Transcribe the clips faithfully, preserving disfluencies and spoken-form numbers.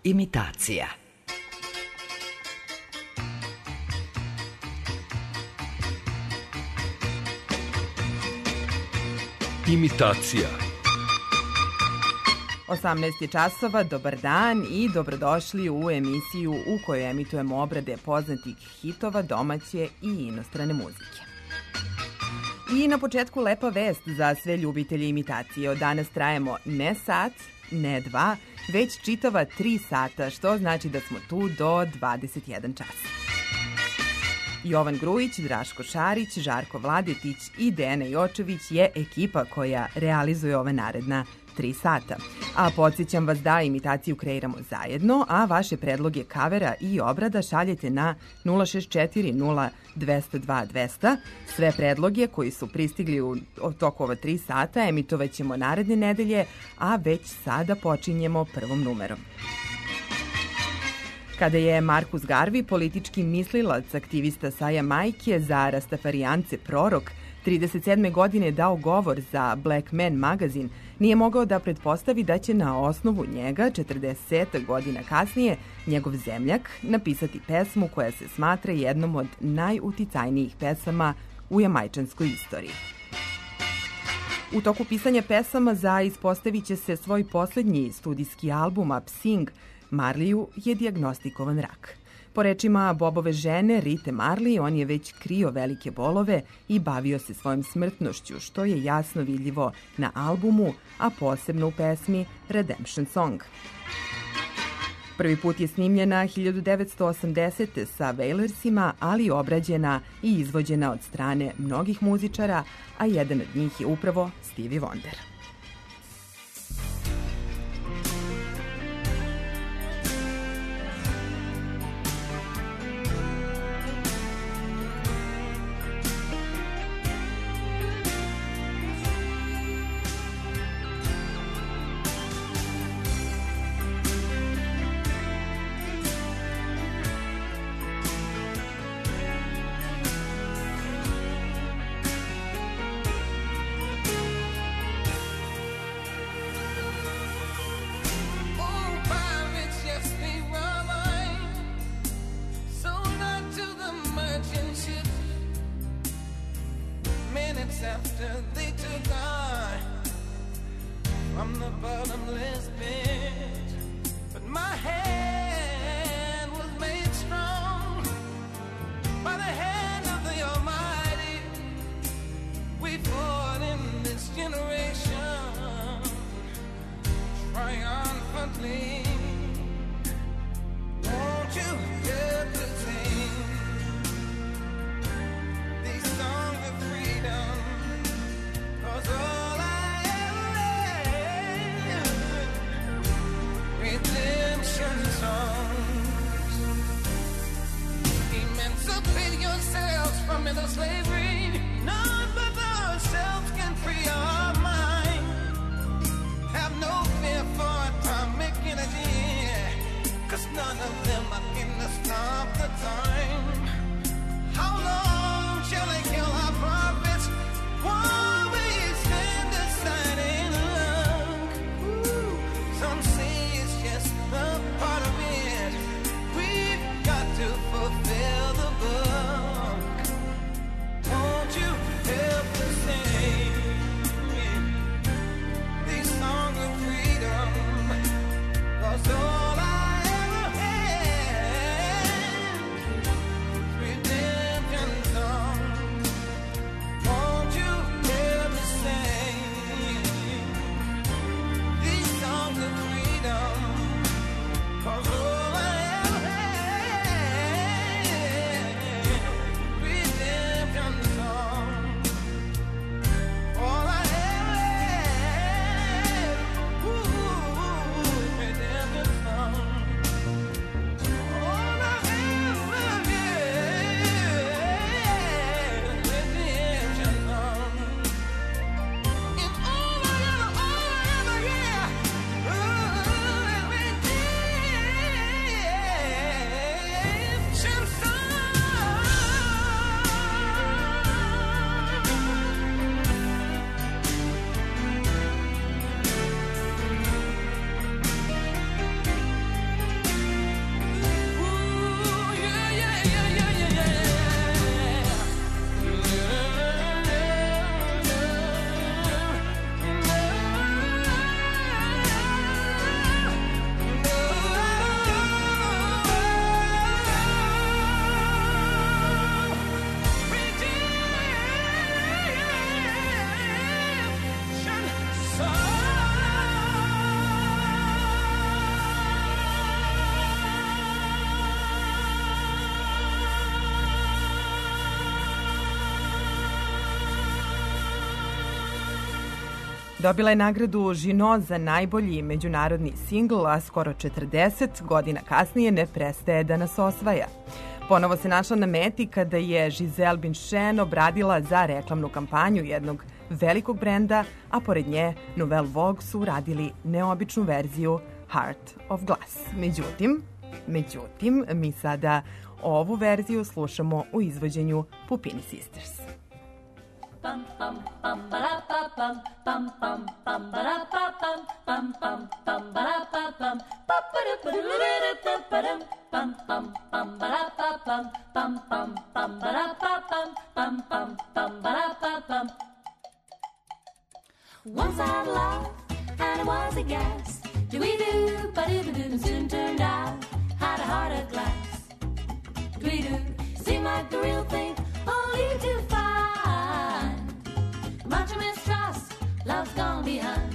Imitacija. Imitacija. osamnaest je časova, dobar dan i dobrodošli u emisiju u kojoj emitujemo obrade poznatih hitova domaće i inostrane muzike. I na početku lepa vest za sve ljubitelje imitacije. Od danas trajemo ne sat, ne dva, već čitava tri sata, što znači da smo tu do dvadeset jedan čas. Jovan Grujić, Draško Šarić, Žarko Vladetić i Dejana Jočević je ekipa koja realizuje ove naredna tri sata. A podsjećam vas da imitaciju kreiramo zajedno, a vaše predloge kavera i obrada šaljete na nula šest četiri nula dva nula dva dva nula nula. Sve predloge koji su pristigli u toku ova tri sata emitovat ćemo naredne nedelje, a već sada počinjemo prvom numerom. Kada je Marcus Garvey, politički mislilac, aktivista sa Jamajke, za rastafarijance prorok, trideset sedme godine dao govor za Black Man magazin, nije mogao da pretpostavi da će na osnovu njega, četrdeset godina kasnije, njegov zemljak napisati pesmu koja se smatra jednom od najuticajnijih pesama u jamajčanskoj istoriji. U toku pisanja pesama za ispostavit će se svoj poslednji studijski album Up Sing, Marliju je dijagnostikovan rak. Po rečima Bobove žene, Rite Marley, on je već krio velike bolove i bavio se svojom smrtnošću, što je jasno vidljivo na albumu, a posebno u pesmi Redemption Song. Prvi put je snimljena hiljadu devetsto osamdesete sa Wailersima, ali obrađena i izvođena od strane mnogih muzičara, a jedan od njih je upravo Stevie Wonder. After they took I from the bottomless pit, but my hand was made strong by the hand of the Almighty. We fought in this generation triumphantly. Won't you help to sing these songs of freedom? Cause all I ever had, redemption songs. Emancipate yourselves from inner slavery. None but ourselves can free our mind. Have no fear for atomic energy, cause none of them are gonna stop the time. How long shall they kill our prophets? Why? Some say it's just a part of it. We've got to fulfill the book. Won't you help us sing these songs of freedom? Cause all I ever had, Dobila je nagradu Žino za najbolji međunarodni singl, a skoro četrdeset godina kasnije ne prestaje da nas osvaja. Ponovo se našla na meti kada je Giselle Bündchen obradila za reklamnu kampanju jednog velikog brenda, a pored nje Nouvelle Vogue su uradili neobičnu verziju Heart of Glass. Međutim, međutim, mi sada ovu verziju slušamo u izvođenju Pupini Sisters. Bum bum bum ba da ba bum bum bum bum ba da ba bum bum bum bum ba da ba bum ba ba da ba da ba da bum bum bum ba da ba bum bum bum bum ba da ba bum bum bum bum ba da ba bum. Once I had love and it was a gas. Do we do ba do ba do soon turned out had a heart of glass. Do we do seemed like the real thing only to find. Much mistrust, love's gone behind.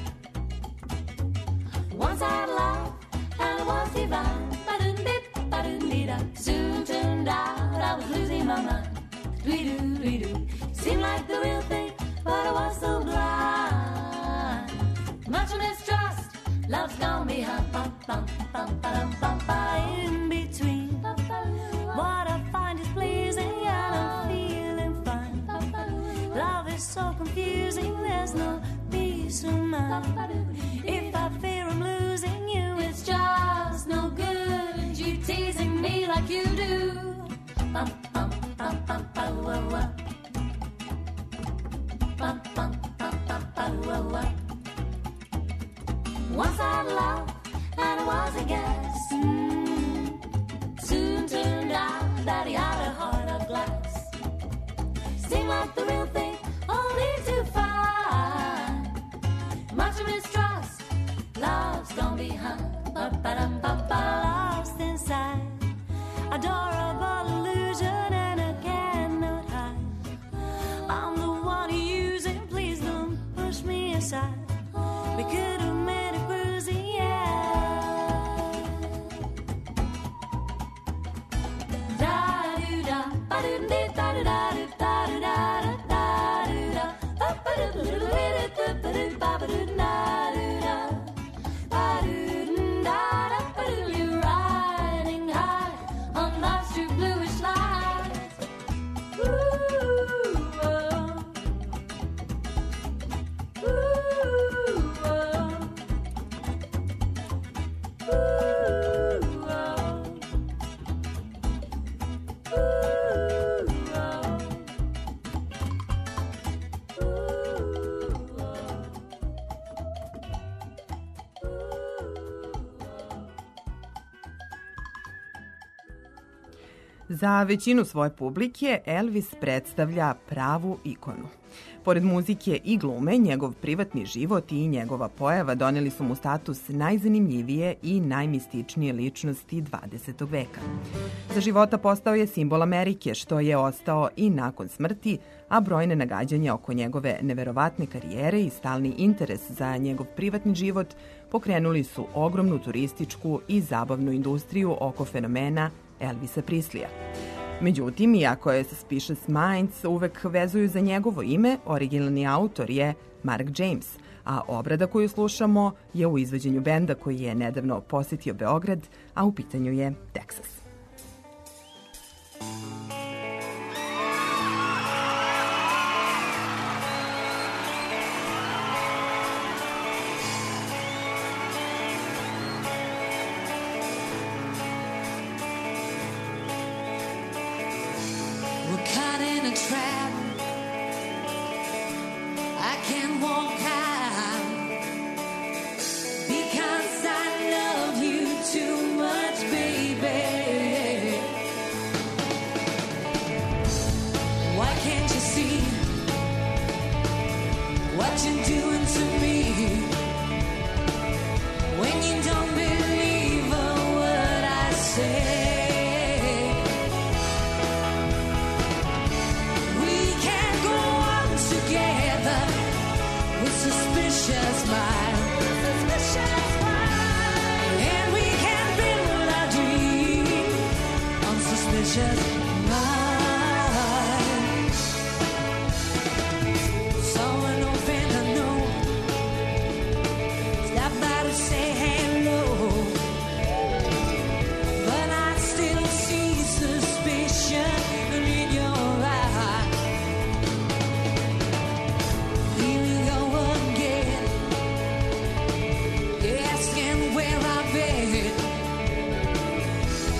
Once I had love, and it was divine. Ba-dum-dip, ba-dum-dee-da. Soon turned out I was losing my mind. Dwee-doo, dwee-doo. Seemed like the real thing, but I was so blind. Much mistrust, love's gone behind. Bum, bum, bum, ba-dum, bum, ba. In between, what I find is pleasing, and I'm feeling fine. Love is so confusing, there's no peace of mind. If I fear I'm losing you, it's just no good. You teasing me like you do. Bum, bum, bum, bum, bum, wah, wah. Bum, bum, bum, bum, bum, wah, wah. Once I had love, and it was a guess. Mm. Soon turned out that he had a heart of glass. Seemed like the real thing, only to find much mistrust, love's gone behind. Ba-ba-dum-ba-ba, lost inside, adorable illusion, and I cannot hide. I'm the one you're using, please don't push me aside. We could have made a cruising, yeah. Da-do-da, ba-do-dee-da-do-da-do. You're riding high on life's true bluish lights. Ooh, oh. Ooh, oh. Ooh, oh. Ooh, oh. Za većinu svoje publike Elvis predstavlja pravu ikonu. Pored muzike i glume, njegov privatni život i njegova pojava doneli su mu status najzanimljivije i najmističnije ličnosti dvadesetog veka. Za života postao je simbol Amerike, što je ostao i nakon smrti, a brojne nagađanja oko njegove neverovatne karijere i stalni interes za njegov privatni život pokrenuli su ogromnu turističku i zabavnu industriju oko fenomena Elvisa Preslija. Međutim, iako je Suspicious Minds uvek vezuju za njegovo ime, originalni autor je Mark James, a obrada koju slušamo je u izvođenju benda koji je nedavno posetio Beograd, a u pitanju je Texas.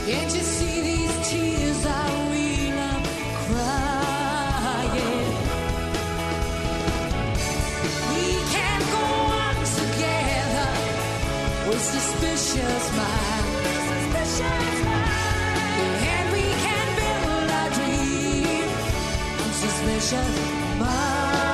Can't you see these tears are real? I'm crying. We can't go on together with suspicious minds. Suspicious minds. And we can build our dream on suspicious minds.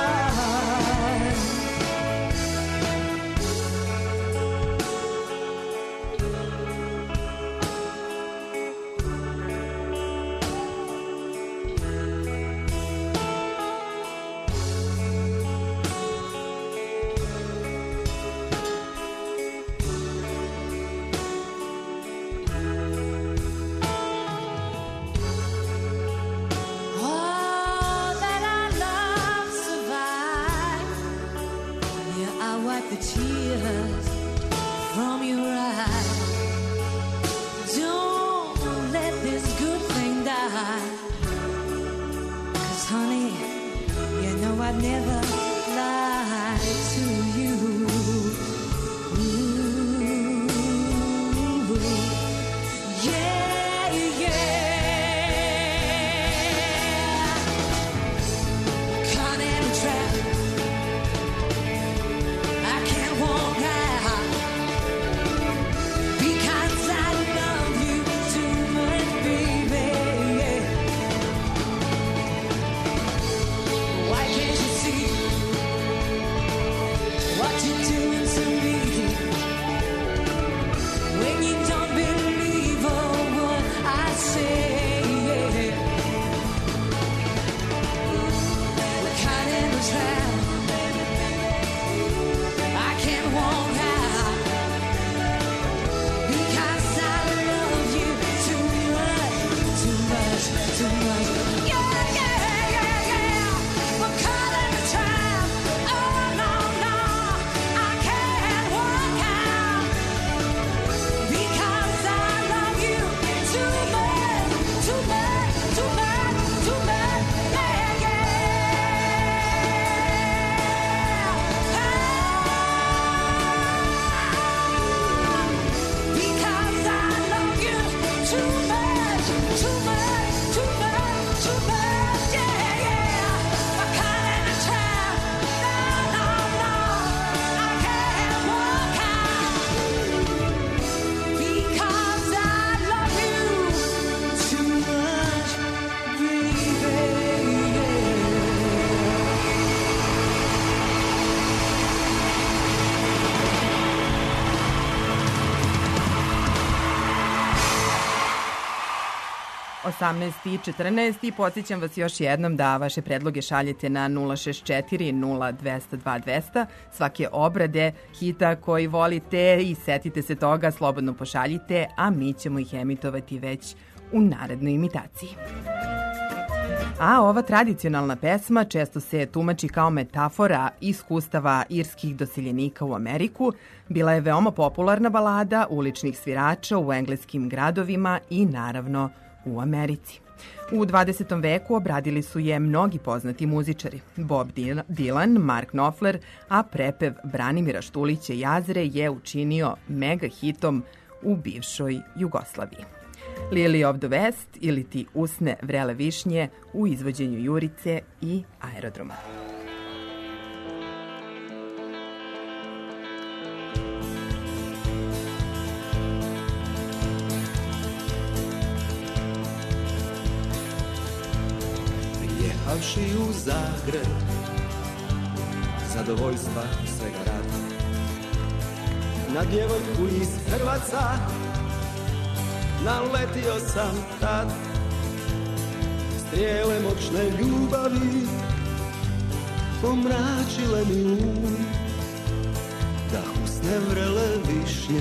The tears from your eyes. Don't let this good thing die. 'Cause honey, you know I'd never lie to you. Ooh, yeah, yeah. Caught in a trap. osamnaest i četrnaest i podsjećam vas još jednom da vaše predloge šaljete na nula šest četiri nula dva zero dva dva zero zero. Svake obrade hita koji volite i setite se toga, slobodno pošaljite, a mi ćemo ih emitovati već u narednoj imitaciji. A ova tradicionalna pesma često se tumači kao metafora iskustava irskih doseljenika u Ameriku. Bila je veoma popularna balada uličnih svirača u engleskim gradovima i naravno u Americi. U dvadesetom veku obradili su je mnogi poznati muzičari. Bob Dylan, Mark Knopfler, a prepev Branimira Štulića Jazre je učinio mega hitom u bivšoj Jugoslaviji. Lily of the West ili ti usne vrele višnje u izvođenju Jurice i Aerodroma. Prijehavši u Zagreb, zadovoljstva svega rada, na djevojku iz Hrvaca naletio sam tad. Strijele moćne ljubavi pomračile mi um, da usne vrele višnje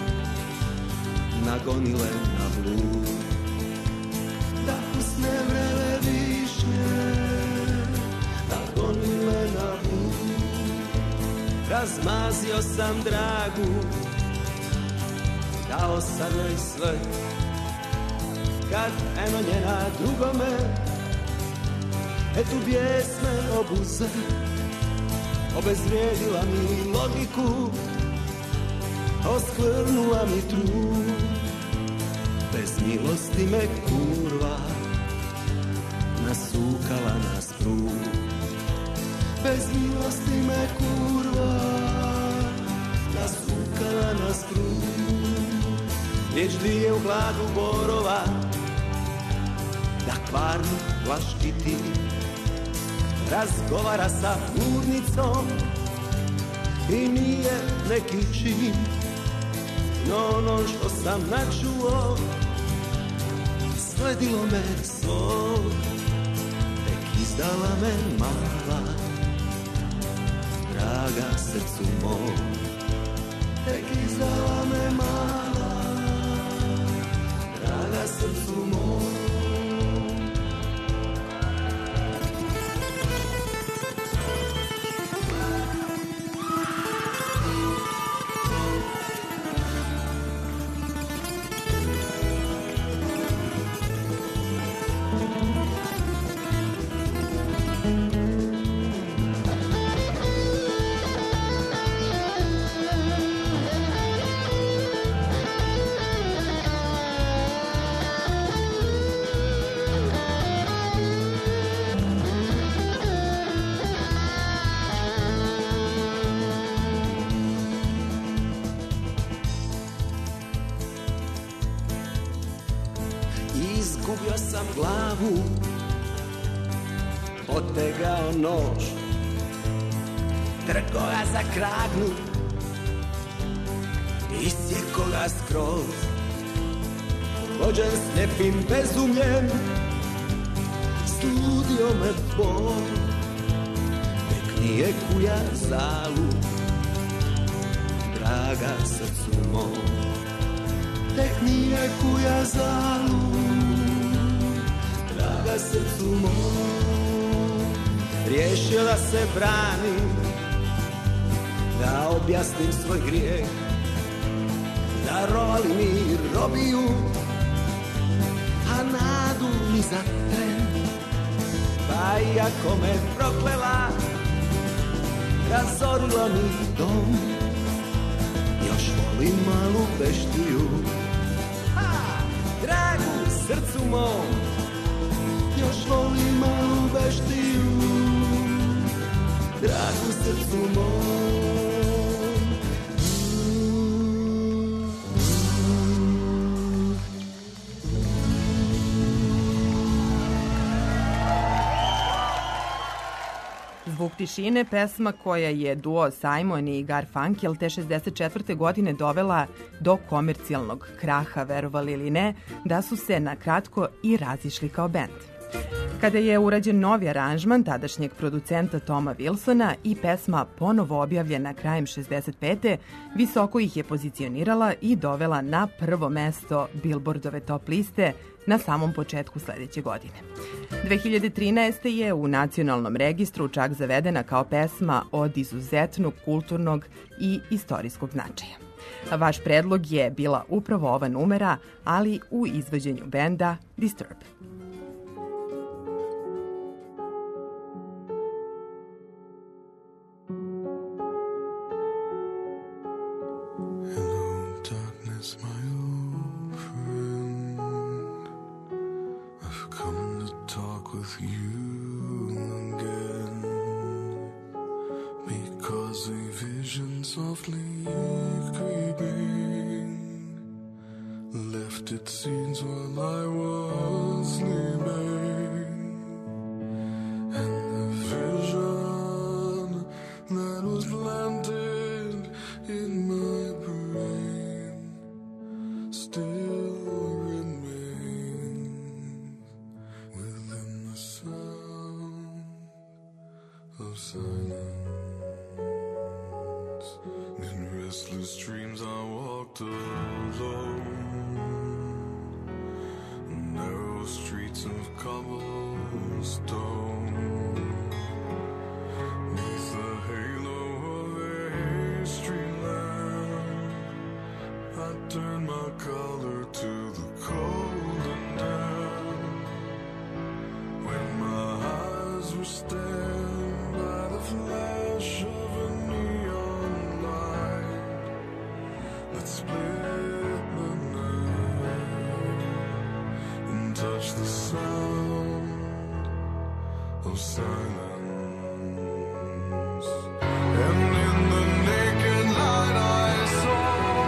nagonile na blud. Da usne vrele višnje nagonile na blud. Razmazio sam dragu, dao sam joj sve, kad eno njena drugome etu bijesme obuze, obezvrijedila mi logiku, oskvrnula mi trud. Bez bez milosti me kurva nasukala na sprud. Bez milosti me kurva nasukala na sprud. Riječ dvije u hladu borova, da kvarnu plaškiti, razgovara sa ludnicom i nije neki čin. No ono što sam načuo sledilo me svog, tek izdala me mala, draga srcu mom. Tek izdala me mala, draga srcu mom. Izgubio sam glavu, potegao nož, trgo ga za kragnu, isjeko ga skroz. Vođen slijepim bezumljem, studio me bol, tek nije kuja zalud, draga srcu mom. Tek nije kuja zalud, draga srcu mom. Riješio da se branim, da objasnim svoj grijeh, da rovali mi robiju, a nadu mi za tren. Pa iako me proklela, razorila mi dom, još volim malu beštiju. Dragu srcu mom, još volim malu beštiju. Dragu srcu mom. Zvuk tišine, pesma koja je duo Simon i Garfunkel te šezdeset četvrte godine dovela do komercijalnog kraha, verovali ili ne, da su se na kratko i razišli kao bend. Kada je urađen novi aranžman tadašnjeg producenta Toma Wilsona i pesma ponovo objavljena krajem šezdeset pete visoko ih je pozicionirala i dovela na prvo mesto Billboardove top liste na samom početku sledeće godine. dve hiljade trinaeste. je u nacionalnom registru čak zavedena kao pesma od izuzetnog kulturnog i istorijskog značaja. Vaš predlog je bila upravo ova numera, ali u izvođenju benda Disturb. Softly creeping left its scenes while I was sleeping, and the vision that was planted in my brain still remains within the sound of silence. In restless dreams I walked alone, narrow streets of cobblestone, neath the halo of a street lamp. I turned my collar to the cold and damp, when my eyes were stabbed by the flash of a neon light that split the night. touch the sound of silence. And in the naked light I saw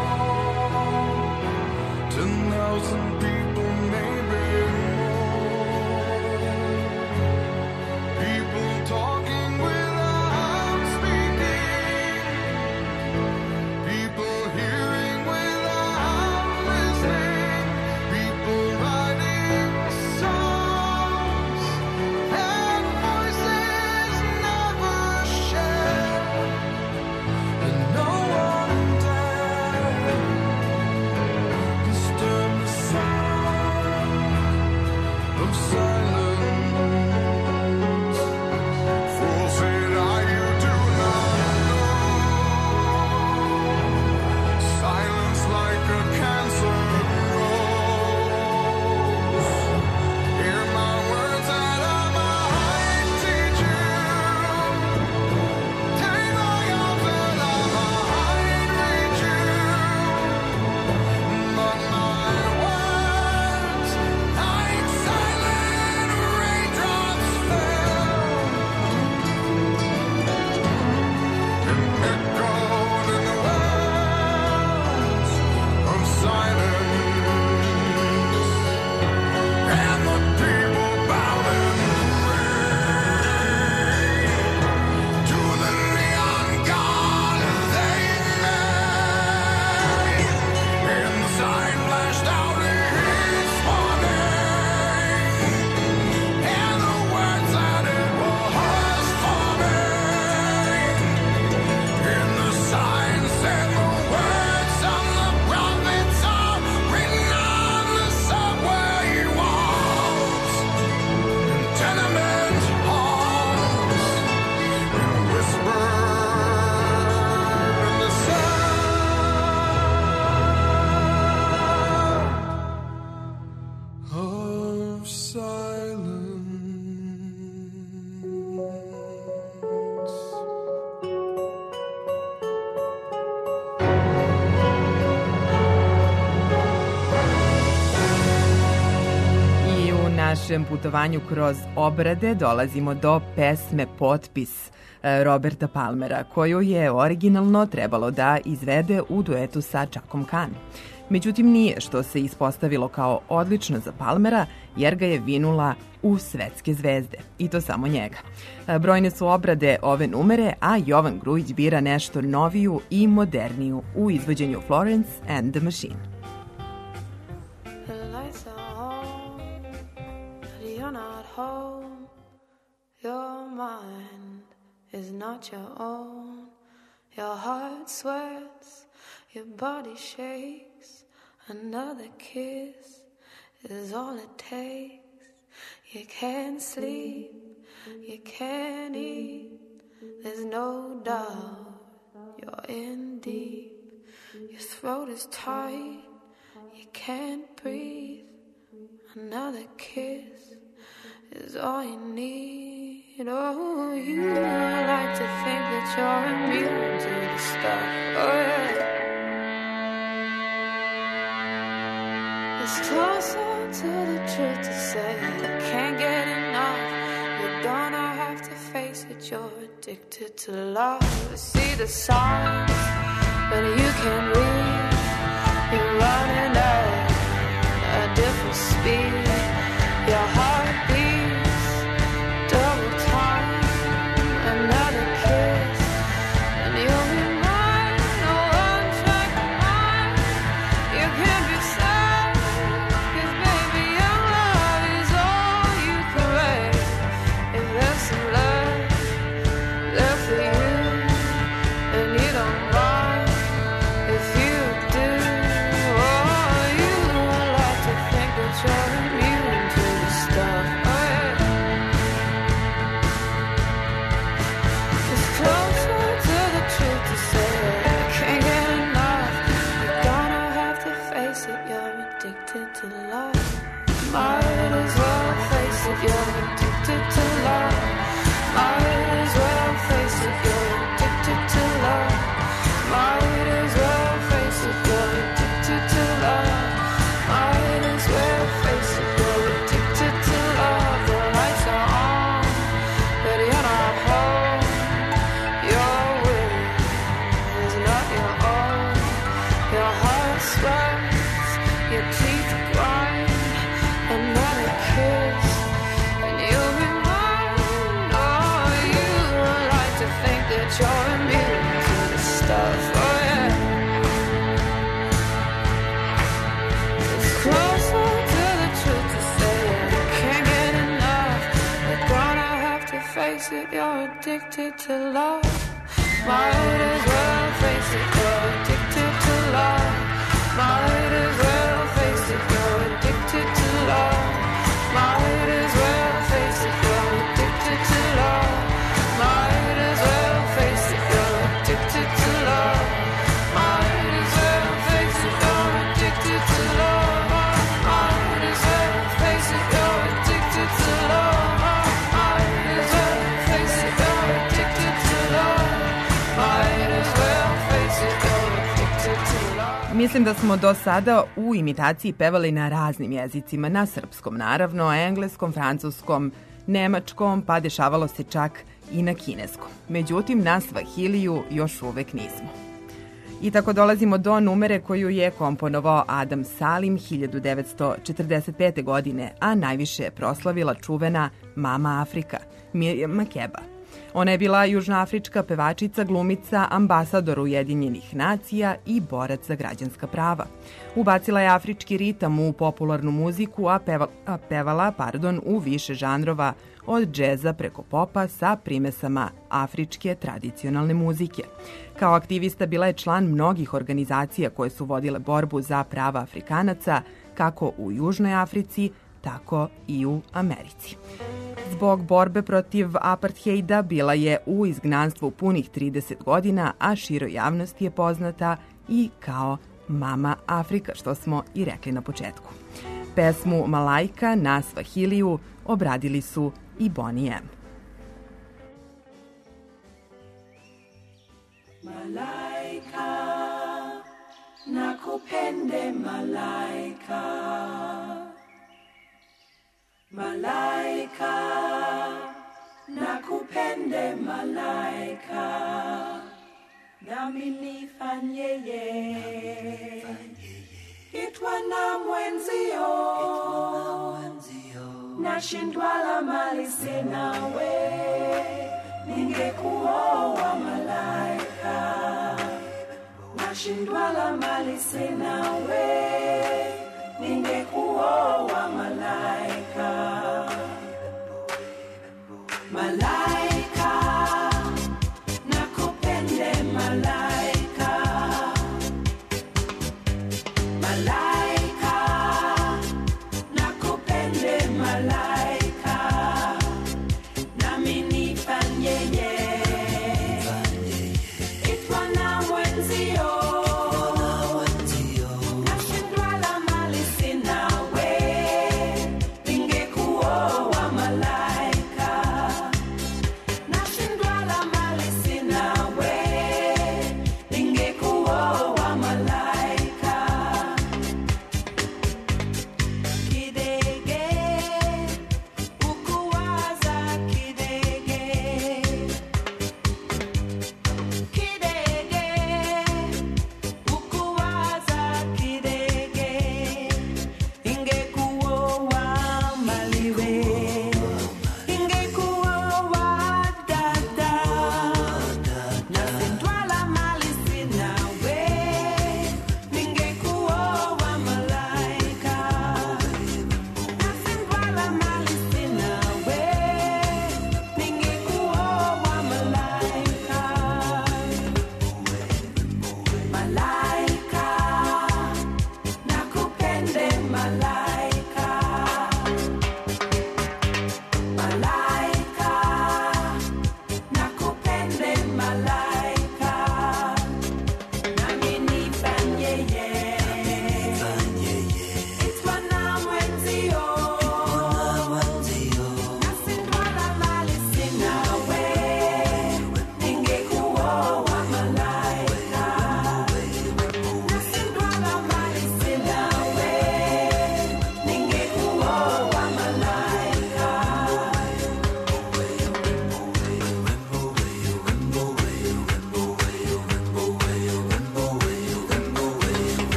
ten thousand people, maybe more. People talking without speaking. People hearing without listening. People writing songs and voices never shared. And no one dared disturb the sound of silence. Fool said I, you do not know. Silence like a cancer grows. Hear my words that I might teach you. Take my arms that I might reach you. But my words, like silent raindrops, fell and echoed in the wells of silence. And the people bowed and prayed to the neon god they made. And the sign flashed out its warning, and the words that it was forming. And the sign said the words of the prophets are written on the subway walls and tenement halls, and whispered in the sound of silence. I u našem putovanju kroz obrade dolazimo do pesme Potpis e, Roberta Palmera, koju je originalno trebalo da izvede u duetu sa Chakom Khan. Međutim, nije, što se ispostavilo kao odlično za Palmera, jer ga je vinula u svetske zvezde. I to samo njega. E, Brojne su obrade ove numere, a Jovan Grujić bira nešto noviju i moderniju u izvođenju Florence and the Machine. The lights are on, but you're not home. Your mind is not your own. Your heart sweats, your body shakes. Another kiss is all it takes. You can't sleep, you can't eat. There's no doubt you're in deep. Your throat is tight, you can't breathe. Another kiss is all you need. Oh, you like to think that you're immune to the stuff. Oh, yeah. It's closer to the truth to say you can't get enough. You're gonna have to face it, you're addicted to love. You see the signs, but you can't read. You're running at a different speed. Your heart beats double time. Another kiss, and you'll be mine. No unchecked mind. You can't be sad, 'cause baby your love is all you crave. If there's some love there for you, and you don't mind if you do. Oh, you like to think that you're immune to the stuff. Oh, yeah. It's closer to the truth to say that I can't get enough. You're gonna have to face it, you're addicted to love. Might as well face it, you're addicted to love. Might as well face it, you're addicted to love. Might as well face it, you're addicted to love. Might as well face it, you're face it, you're addicted to love. Might as well face it, you're addicted to love. Might as well face it, you're addicted to love. Might as well face it, you're addicted to love. Might as well face it, you're addicted to love. Might as well face it, you're addicted to love. Might as well face it, you're addicted to love. Might as well face it, you're addicted to love. Might as well face it, you're addicted to love. Mislim da smo do sada u imitaciji pevali na raznim jezicima, na srpskom naravno, engleskom, francuskom, nemačkom, pa dešavalo se čak i na kineskom. Međutim, na svahiliju još uvek nismo. I tako dolazimo do numere koju je komponovao Adam Salim hiljadu devetsto četrdeset pete. godine, a najviše je proslavila čuvena Mama Afrika, Miriam Makeba. Ona je bila južnoafrička pevačica, glumica, ambasador Ujedinjenih nacija i borac za građanska prava. Ubacila je afrički ritam u popularnu muziku, a, peva, a pevala pardon, u više žanrova, od džeza preko popa sa primesama afričke tradicionalne muzike. Kao aktivista bila je član mnogih organizacija koje su vodile borbu za prava Afrikanaca, kako u Južnoj Africi, tako i u Americi. Zbog borbe protiv apartheida bila je u izgnanstvu punih trideset godina, a široj javnosti je poznata i kao Mama Afrika, što smo i rekli na početku. Pesmu Malaika na svahiliju obradili su i Bonnie M. Malaika, nakupende malaika. Malaika, nakupende malaika. Nami nifanyeye, itwa na mwenzio, nashindwa la mali sinawe, ningekuoa malaika. Nashindwa la mali sinawe, ningekuoa malaika. Malaika, nakupende malaika. Malaika, nakupende malaika. Nami nifanyeye, itwa na mwenzio, nashindwa la mali sinawe, ningekuoa malaika. Nashindwa la mali sinawe, ningekuoa malaika. Kidege, ukuwaza kidege. Kidege, ukuwaza kidege. Ingekuoa maliwe, ingekuoa dada. Nashindwa la mali sinawe, ningekuoa malaika. Nashindwa la mali sinawe, ningekuoa malaika. Malaika, nakupende malaika. Malaika, nakupende malaika. Nami nifanyeye, itwa na mwenzio, nashindwa la mali sinawe, ningekuoa malaika. Nashindwa la mali sinawe,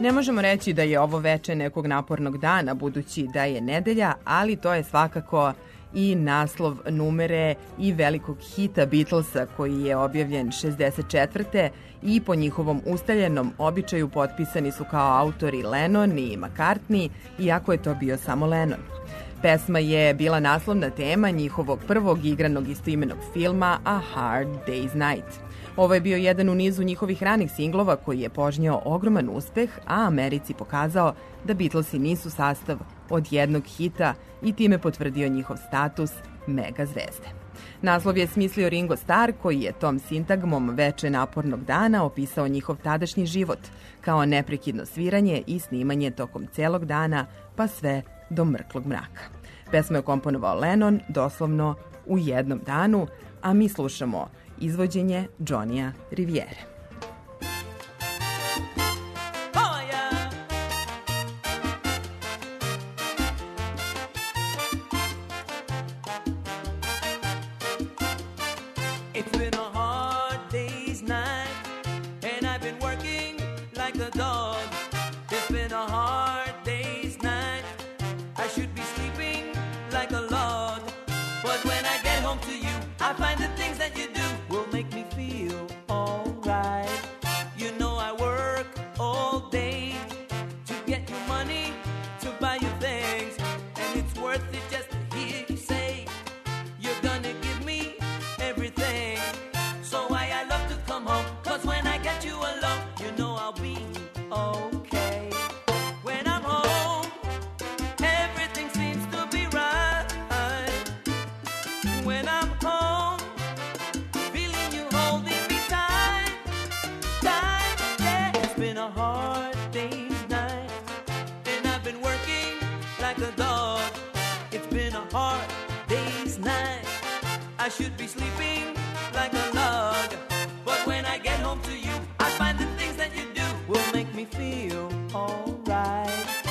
Ne možemo reći da je ovo veče nekog napornog dana, budući da je nedelja, ali to je svakako i naslov numere i velikog hita Beatlesa koji je objavljen šezdeset četvrte i po njihovom ustaljenom običaju potpisani su kao autori Lennon i McCartney, iako je to bio samo Lennon. Pesma je bila naslovna tema njihovog prvog igranog istoimenog filma A Hard Day's Night. Ovo je bio jedan u nizu njihovih ranih singlova koji je požnjao ogroman uspeh, a Americi pokazao da Beatlesi nisu sastav od jednog hita i time potvrdio njihov status mega zvezde. Naslov je smislio Ringo Starr koji je tom sintagmom veče napornog dana opisao njihov tadašnji život kao neprekidno sviranje i snimanje tokom celog dana pa sve do mrklog mraka. Pesmu je komponovao Lennon doslovno u jednom danu, a mi slušamo izvođenje Johnnyja Riviere. Oh, yeah. It's been a hard day's night, and I've been working like a dog. It's been a hard day's night. I should be sleeping like a log, but when I get home to you, I find the things that you do will make me feel alright. You know I work all day to get you money, to buy you things, and it's worth it just to hear you say you're gonna give me everything. So why I love to come home, cause when I get you alone, you know I'll be okay. When I'm home, everything seems to be right. When I'm home, feeling you holding me tight, tight, yeah. It's been a hard day's night, and I've been working like a dog. It's been a hard day's night. I should be sleeping like a log, but when I get home to you, I find the things that you do will make me feel alright.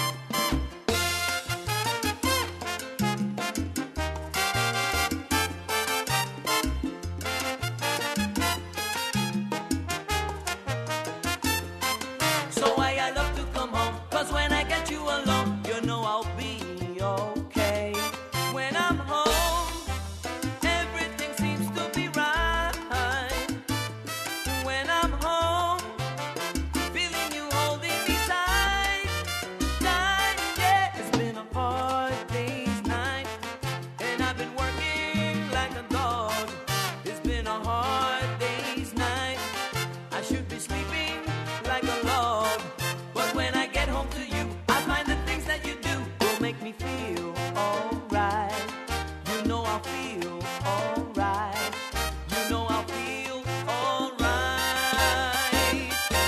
So why I love to come home, cause when I get you alone, you know I'll be okay. When I'm home, everything seems to be right. When I'm home, feeling you holding me tight, tight, yeah. It's been a hard day's night, and I've been working like a dog. It's been a hard day's night. I should be sleeping like a log, but when I get home to you, I find the things that you do will make me feel alright. You know I'll feel alright. You know I'll feel alright.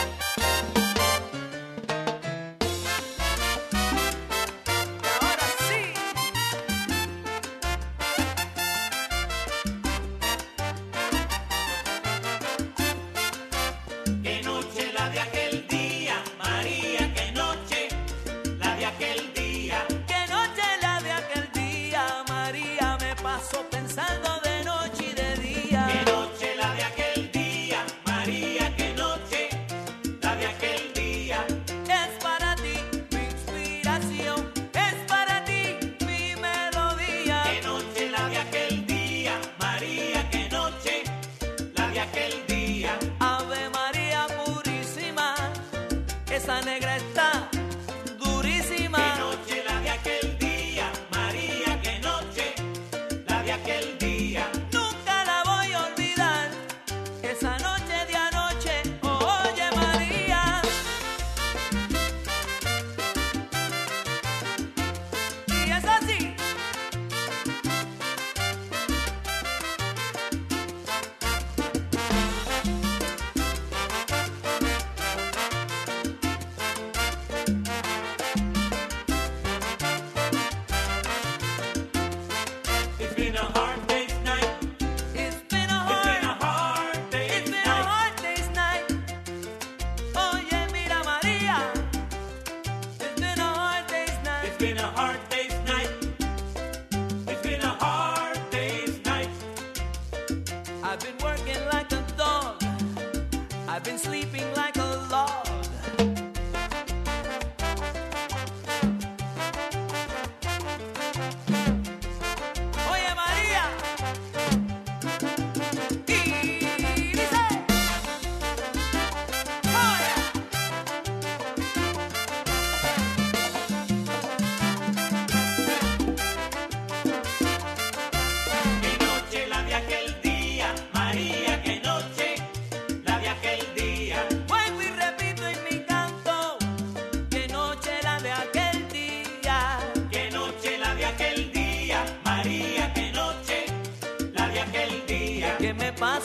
Ahora sí. Qué noche la de aquel día, María, qué noche la de aquel día. Qué noche la de aquel día, María, me paso pensando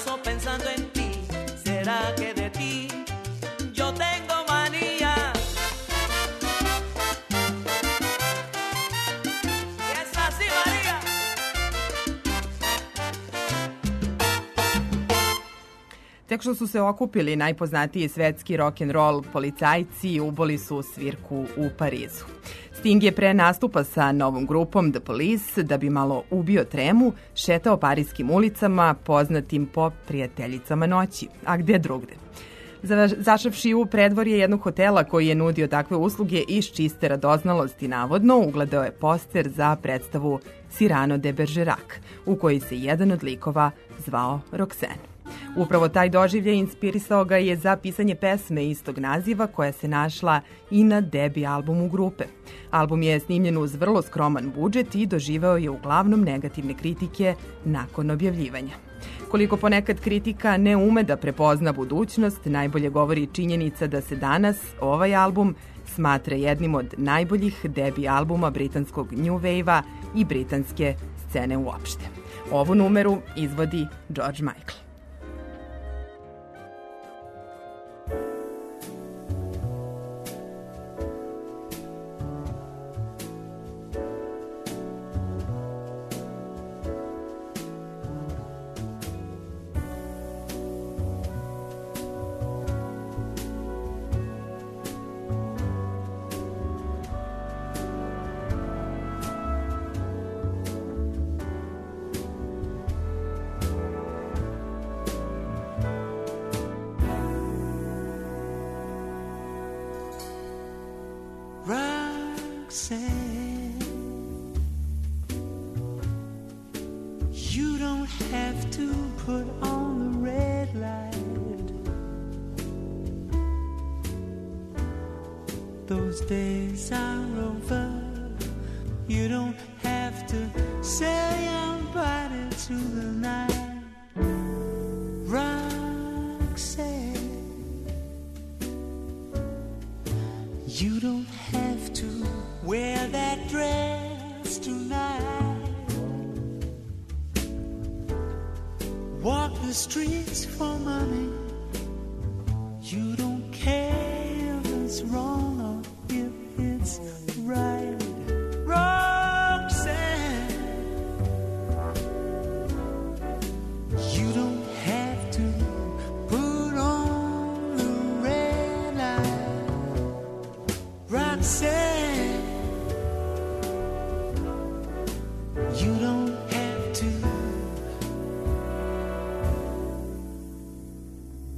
paso pensando en ti. ¿Será que de ti yo tengo manía? Y es así, María. Tek što su se okupili najpoznatiji svetski rock'n'roll policajci, uboli su svirku u Parizu. Sting je pre nastupa sa novom grupom The Police, da bi malo ubio tremu, šetao parijskim ulicama poznatim po prijateljicama noći. A gde drugde? Zašavši u predvorje jednog hotela koji je nudio takve usluge iz čiste radoznalosti navodno, ugledao je poster za predstavu Cyrano de Bergerac, u kojoj se jedan od likova zvao Roxanne. Upravo taj doživljaj inspirisao ga je za pisanje pesme istog naziva koja se našla i na debi albumu grupe. Album je snimljen uz vrlo skroman budžet i doživeo je uglavnom negativne kritike nakon objavljivanja. Koliko ponekad kritika ne ume da prepozna budućnost, najbolje govori činjenica da se danas ovaj album smatra jednim od najboljih debi albuma britanskog New Wave-a i britanske scene uopšte. Ovu numeru izvodi George Michael. You don't have to put on the red light. Those days are over. You don't have to sell your body to the night. Roxanne, you don't have to wear that dress tonight. Walk the streets for money. You don't care if it's wrong or if it's right. Roxanne, you don't have to put on the red light. Roxanne, you don't have to.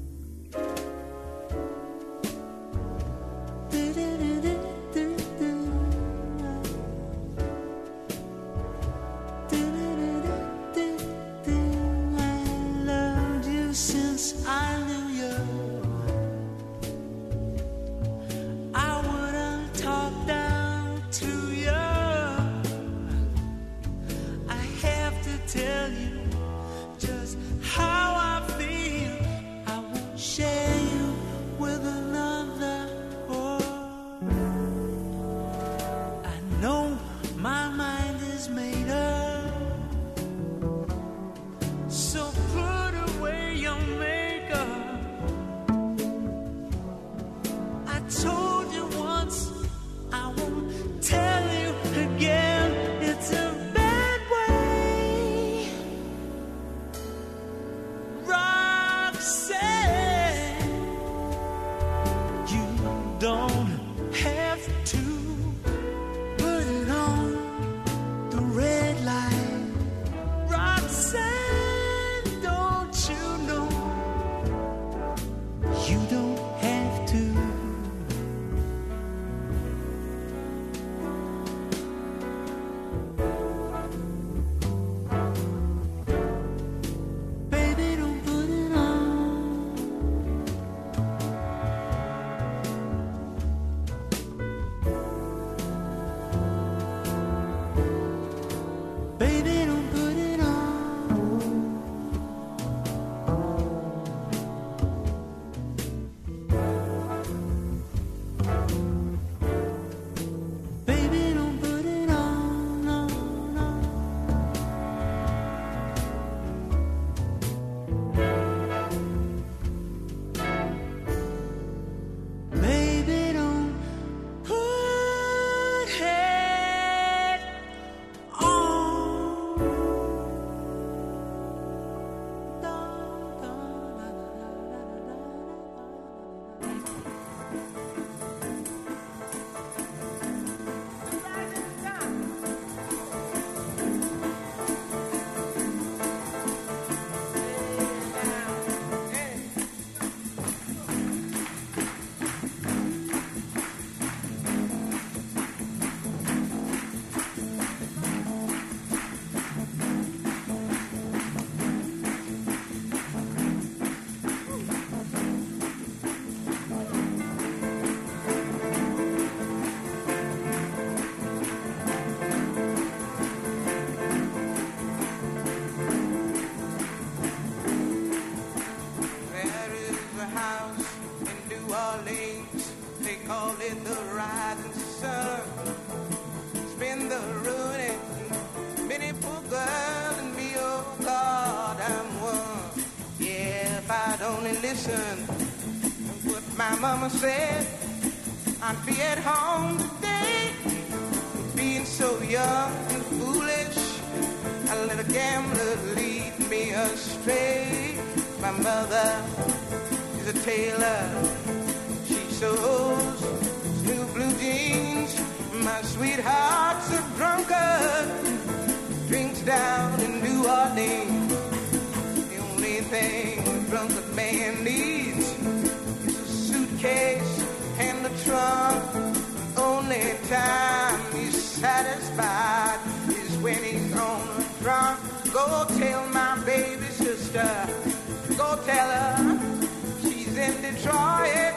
listen to what my mama said. I'd be at home today, being so young and foolish. I let a gambler lead me astray. My mother is a tailor. She sews new blue jeans. My sweetheart's a drunkard, drinks down in New Orleans. The only thing a drunkard man needs is a suitcase and a trunk. The only time he's satisfied is when he's on a drunk. Go tell my baby sister, go tell her she's in Detroit.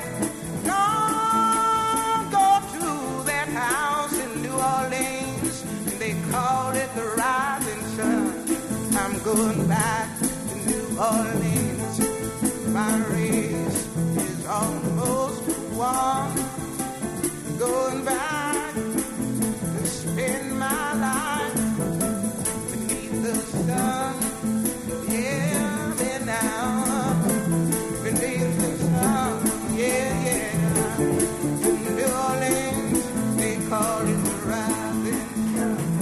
Don't go to that house in New Orleans. They call it the Rising Sun. I'm going back to New Orleans. My race is almost won. Going back to spend my life beneath the sun. Yeah, me now. Beneath the sun. Yeah, yeah. In New Orleans, they call it the Rising Sun.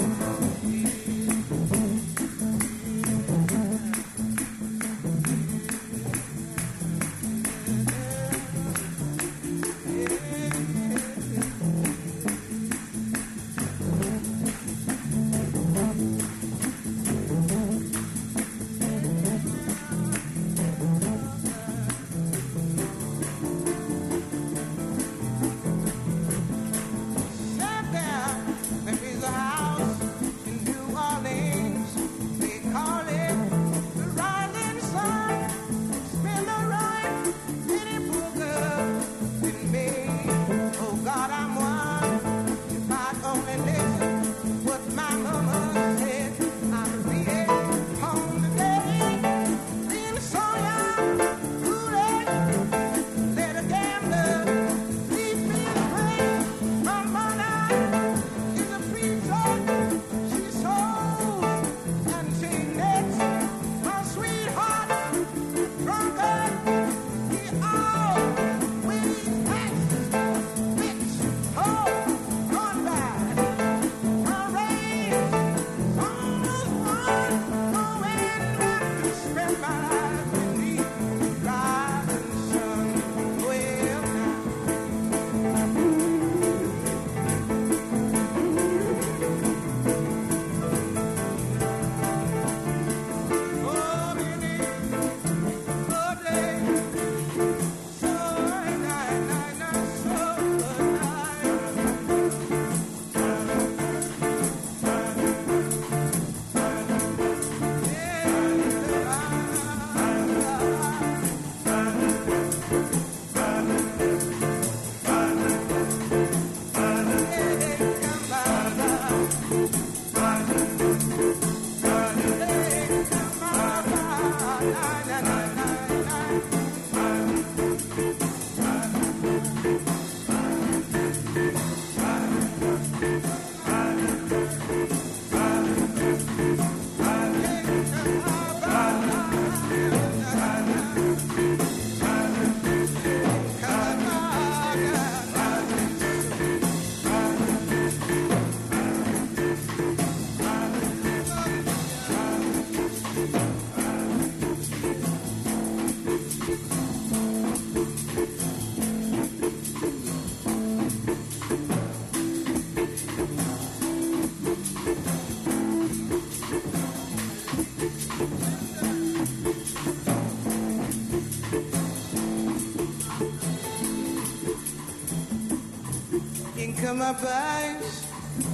Come up, eyes.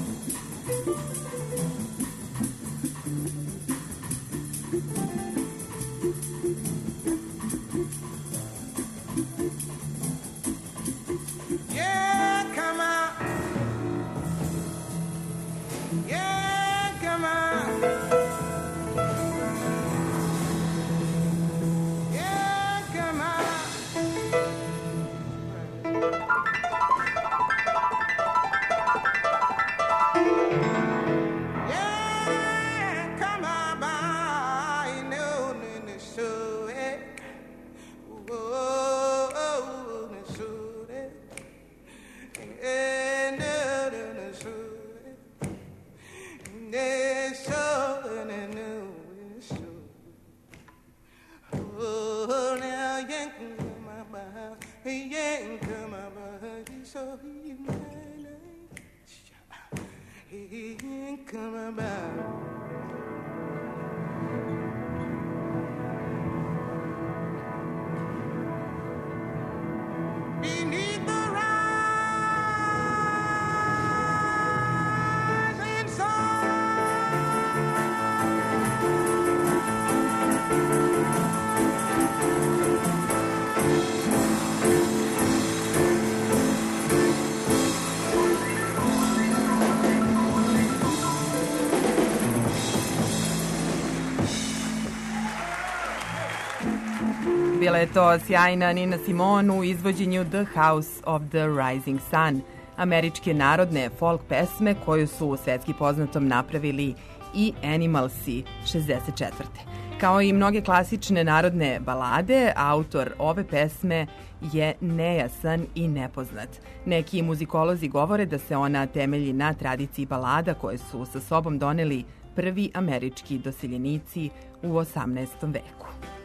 Yeah, come on. Yeah, come on. Yeah, come on. Whoa. Yeah, sure, and I know it's sure. Oh, now you ain't come my mind. You ain't come my mind. So you he ain't come about. Beneath the rising sun. Bila je to sjajna Nina Simone u izvođenju The House of the Rising Sun, američke narodne folk pesme koju su u svetski poznatom napravili i Animalsi šezdeset četvrte. Kao i mnoge klasične narodne balade, autor ove pesme je nejasan i nepoznat. Neki muzikolozi govore da se ona temelji na tradiciji balada koje su sa sobom doneli prvi američki doseljenici u osamnaestom veku.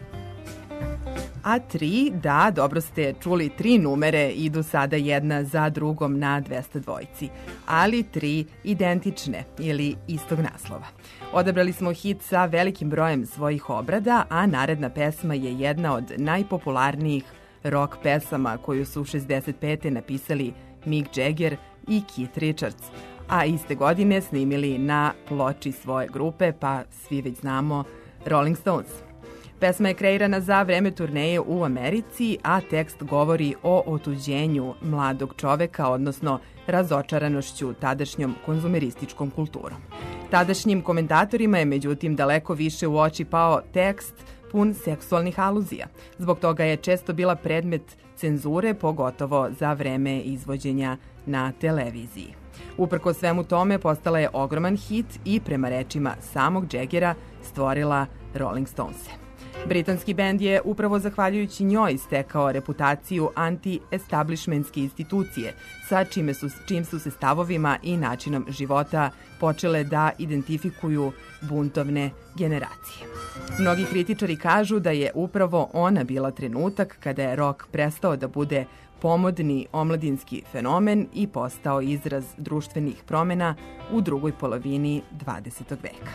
A tri, da, dobro ste čuli, tri numere idu sada jedna za drugom na dvesta dvojici, ali tri identične ili istog naslova. Odabrali smo hit sa velikim brojem svojih obrada, a naredna pesma je jedna od najpopularnijih rock pesama koju su šezdeset pete napisali Mick Jagger i Keith Richards, a iste godine snimili na ploči svoje grupe, pa svi već znamo, Rolling Stones. Pesma je kreirana za vreme turneje u Americi, a tekst govori o otuđenju mladog čoveka, odnosno razočaranošću tadašnjom konzumerističkom kulturom. Tadašnjim komentatorima je međutim daleko više u oči pao tekst pun seksualnih aluzija. Zbog toga je često bila predmet cenzure, pogotovo za vreme izvođenja na televiziji. Uprko svemu tome postala je ogroman hit i prema rečima samog Jaggera stvorila Rolling Stonese. Britanski bend je upravo zahvaljujući njoj stekao reputaciju anti-establishmentske institucije, sa čime su, čim su se stavovima i načinom života počele da identifikuju buntovne generacije. Mnogi kritičari kažu da je upravo ona bila trenutak kada je rock prestao da bude pomodni omladinski fenomen i postao izraz društvenih promena u drugoj polovini dvadesetog veka.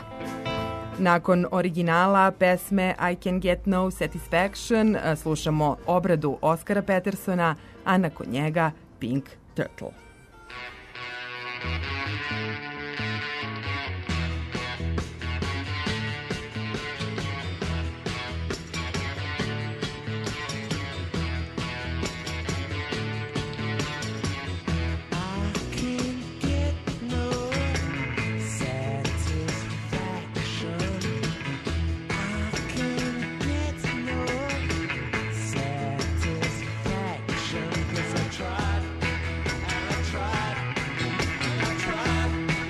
Nakon originala pesme I Can Get No Satisfaction slušamo obradu Oskara Petersona, a nakon njega Pink Turtle. Tried, and I tried, I tried.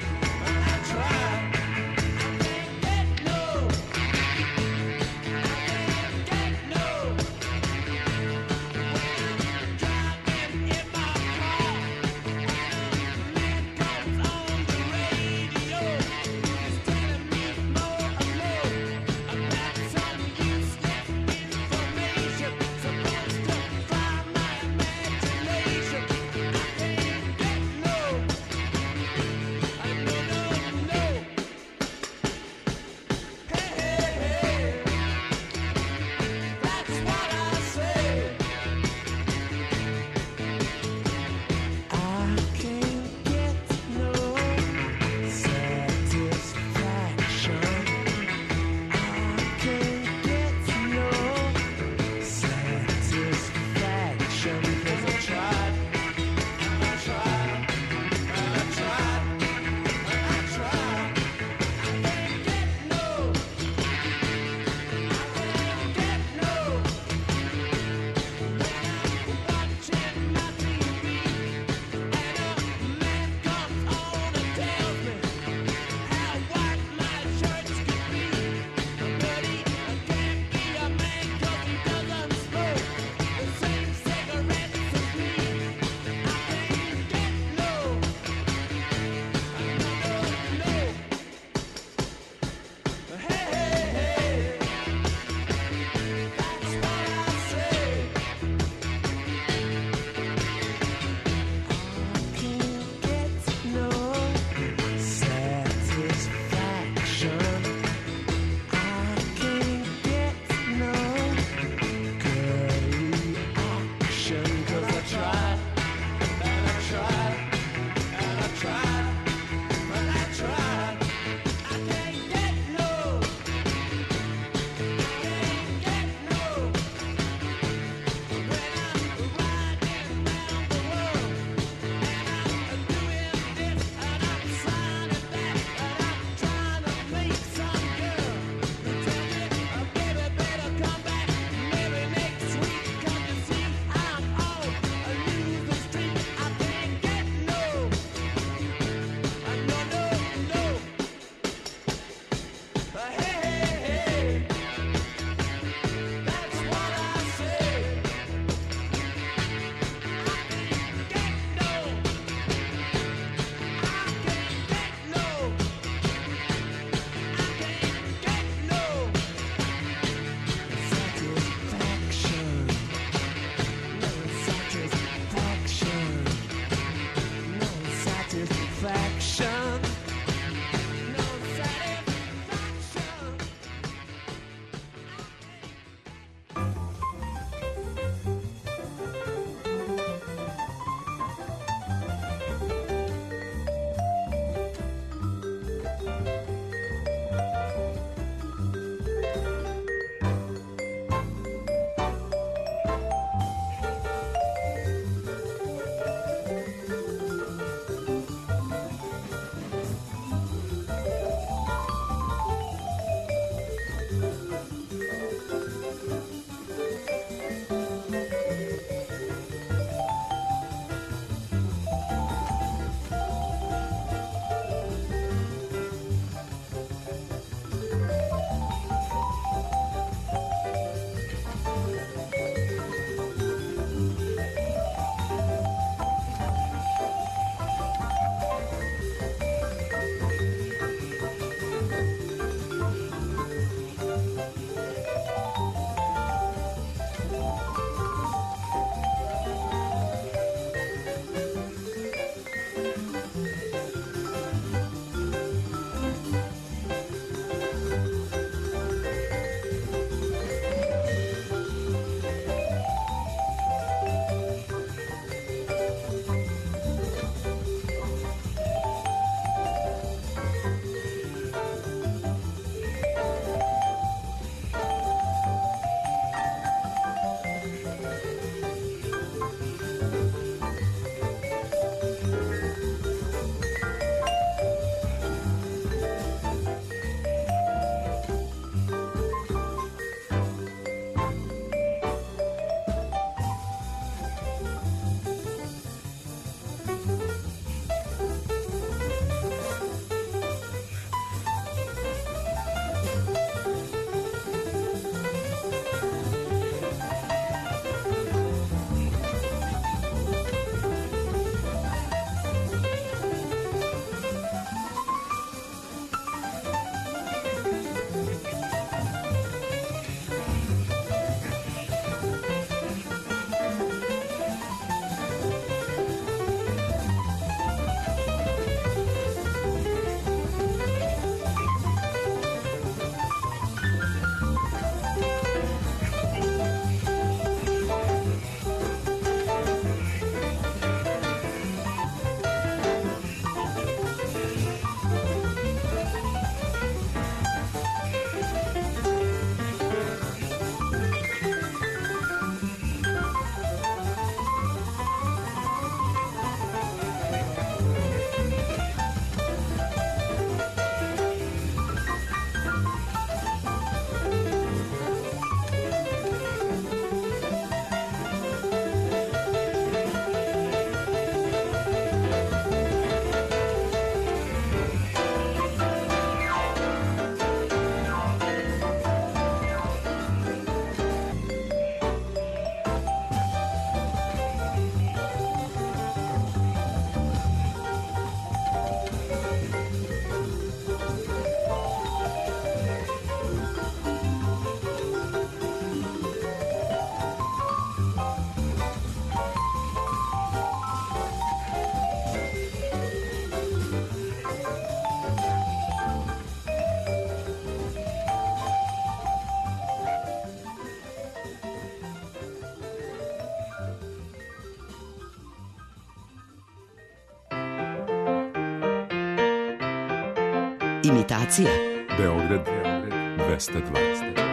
Imitacija. Beograd dvesta dva.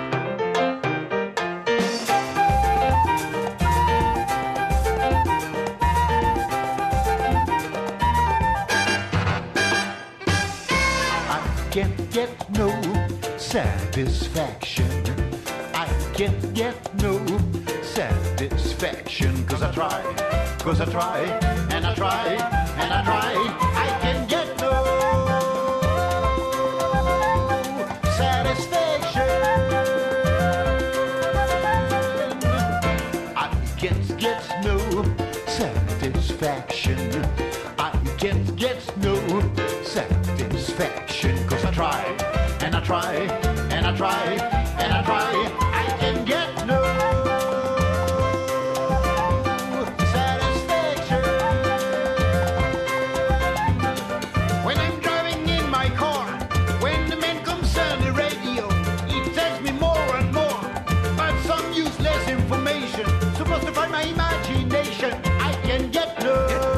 Can't get no satisfaction. I can't get no satisfaction. Cause I try, cause I try, and I try, and I try. I can get no satisfaction. I can't get no satisfaction. I can't get no satisfaction. Cause I try, and I try, and I try, and I try. I can get no satisfaction. When I'm driving in my car, when the man comes on the radio, he tells me more and more about some useless information, supposed to find my imagination. I can get no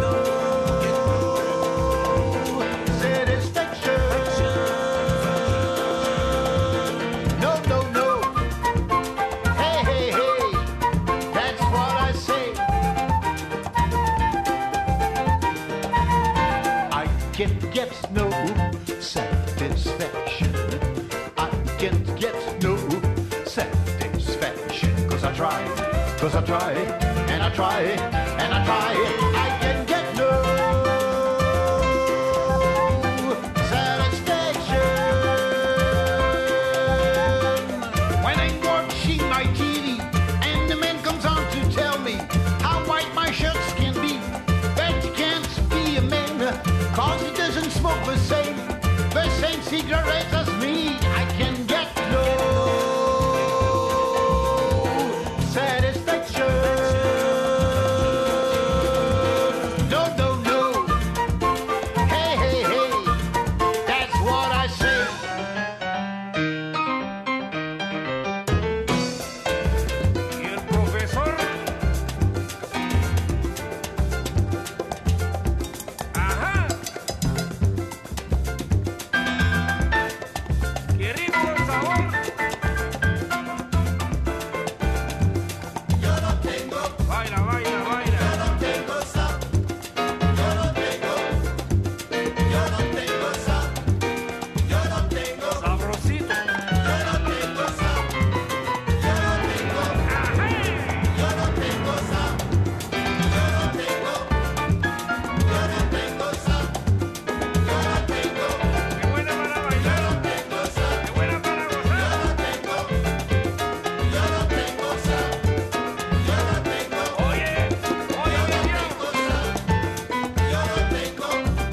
can't get no satisfaction. I can't get no satisfaction. Cause I try, cause I try, and I try, and I try. I can get no satisfaction. When I'm watching my T V and the man comes on to tell me how white my shirts can be, that you can't be a man cause he doesn't smoke the same, the same cigarettes as me. I can get no satisfaction. No, no, no. Hey, hey, hey. That's what I say. Y el profesor. Ajá. Qué rico el sabor. Yo no tengo, Baila, baila, baila. yo no tengo sal. Yo no tengo, yo no tengo sal. Yo no tengo, Sabrosito. yo no tengo sal. Yo no tengo, yo no tengo sal. Yo no tengo, yo no tengo sal. Yo no tengo, Qué buena para bailar. yo no tengo sal. Qué buena para Yo gozar. no tengo, yo no tengo sal. Yo no tengo, Oye, oye, oye, yo no tengo, yo no tengo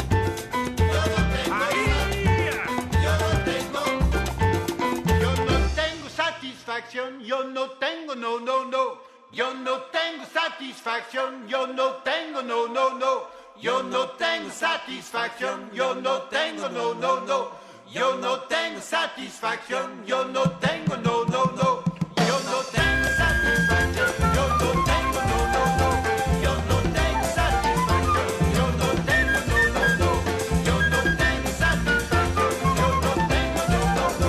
ahí. Yo no tengo, Yo no tengo satisfacción, yo no tengo, no, no, no. Yo no tengo satisfacción, yo no tengo, no, no, no. Yo no tengo satisfacción, yo no tengo, no, no, no. Yo no tengo satisfacción, yo no tengo, no, no, no. Yo no tengo satisfacción, yo no tengo, no, no, no. Yo no tengo satisfacción, yo no tengo, no, no, no. Yo no tengo satisfacción, yo no tengo, no, no, no.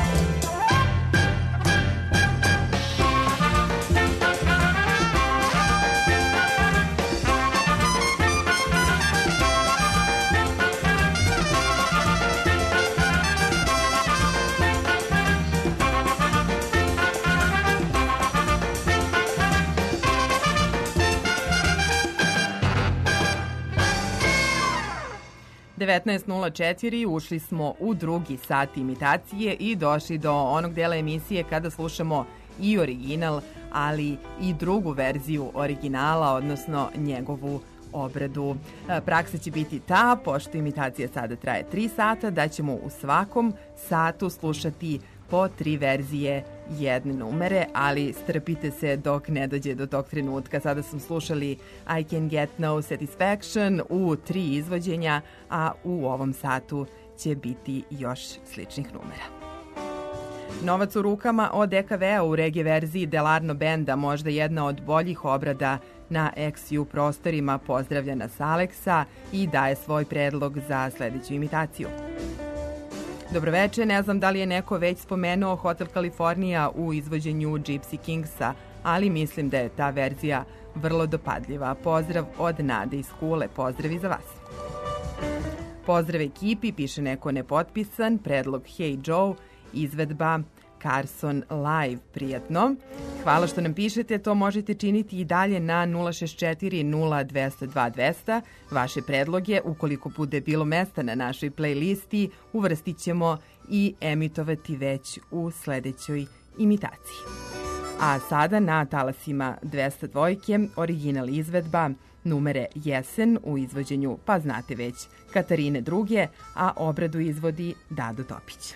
devetnaest nula četiri, ušli smo u drugi sat imitacije i došli do onog dela emisije kada slušamo i original, ali i drugu verziju originala, odnosno njegovu obradu. E, Praksa će biti ta, pošto imitacija sada traje tri sata, da ćemo u svakom satu slušati po tri verzije jedne numere, ali strpite se dok ne dođe do tog trenutka. Sada smo slušali I Can Get No Satisfaction u tri izvođenja, a u ovom satu će biti još sličnih numera. Novac u rukama od E K V-a u reggae verziji Delarno benda, možda jedna od boljih obrada na X U prostorima, pozdravlja nas Aleksa i daje svoj predlog za sledeću imitaciju. Dobroveče, ne znam da li je neko već spomenuo Hotel California u izvođenju Gypsy Kingsa, ali mislim da je ta verzija vrlo dopadljiva. Pozdrav od Nade iz Kule, pozdrav i za vas. Pozdrav ekipi, piše neko nepotpisan, predlog Hey Joe, izvedba Carson Live, prijatno. Hvala što nam pišete, to možete činiti i dalje na nula šest četiri nula dva zero dva dva zero zero. Vaše predloge, ukoliko bude bilo mesta na našoj playlisti, uvrstit ćemo i emitovati već u sledećoj imitaciji. A sada na talasima dvesta dva original izvedba numere Jesen u izvođenju, pa znate već, Katarine druge, a obradu izvodi Dado Topić.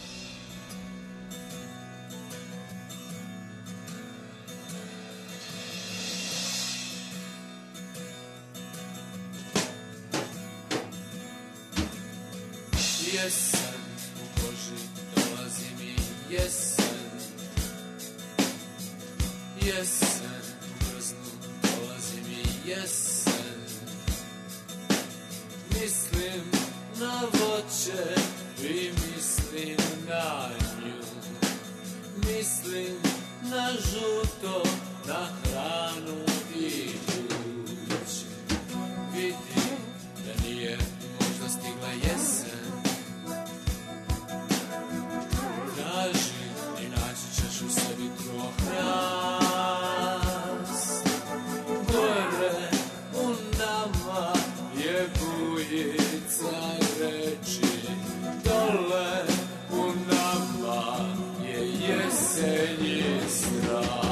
Jesen u koži dolazi mi, jesen, jesen u brznu dolazi mi, jesen. Mislim na voće i mislim na nju, mislim na žuto, na hranu i ljuć. Vidim da nije možda stigla jesen. Traži i naći ćeš u sebi krov rast. Gore u nama je bujica reči, dole u nama je jesenji strah.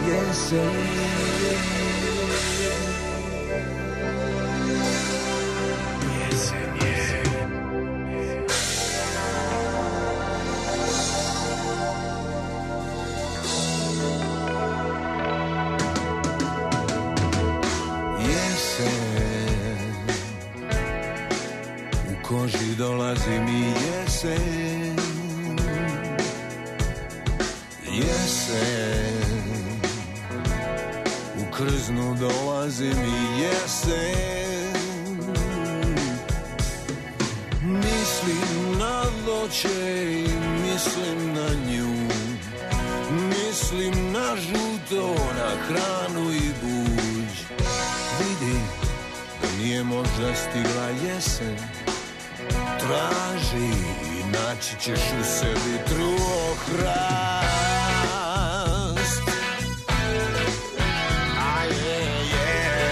jesen. Koži dolazi mi jesen, jesen, u krznu dolazi mi jesen. Mislim na voće i mislim na nju, mislim na žuto, na hranu i buđ. Vidi da nije možda stigla jesen, traži i naći ćeš u sebi truo hrast. A je, je.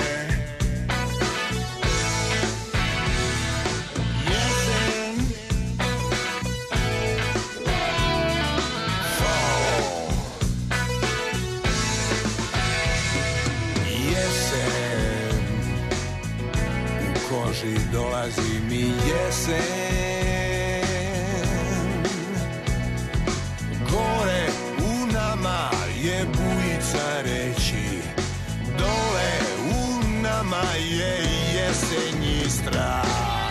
Jesen. Fall. Jesen. U koži dolazi mi jesen. Gore u nama je bujica reći, dole u nama je jesenji strah.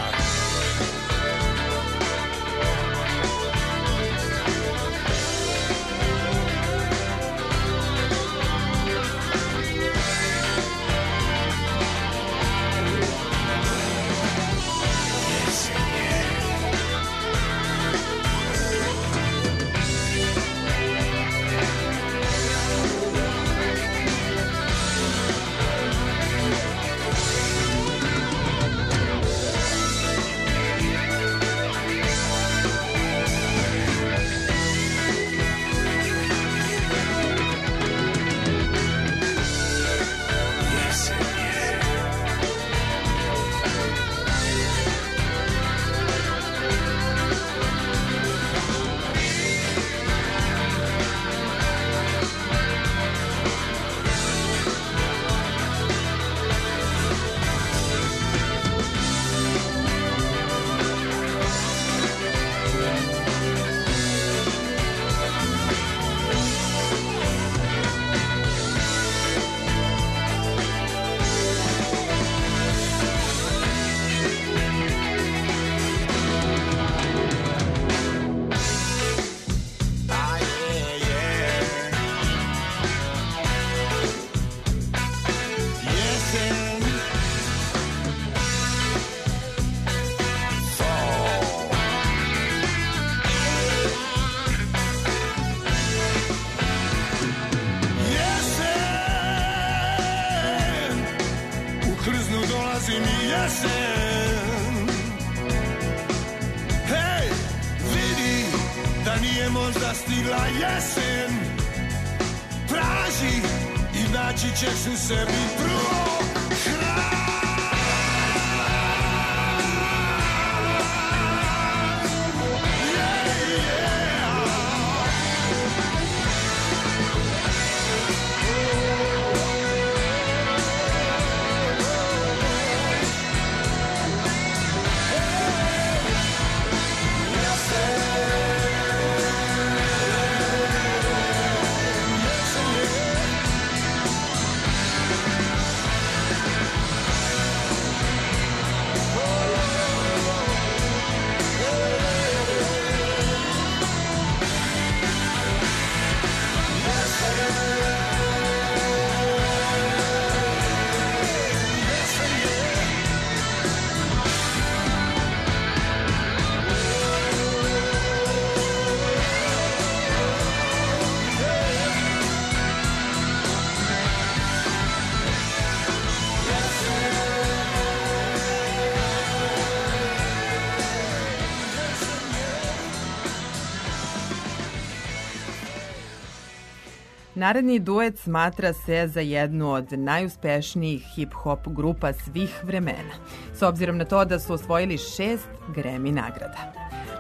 Naredni duet smatra se za jednu od najuspešnijih hip-hop grupa svih vremena, s obzirom na to da su osvojili šest Grammy nagrada.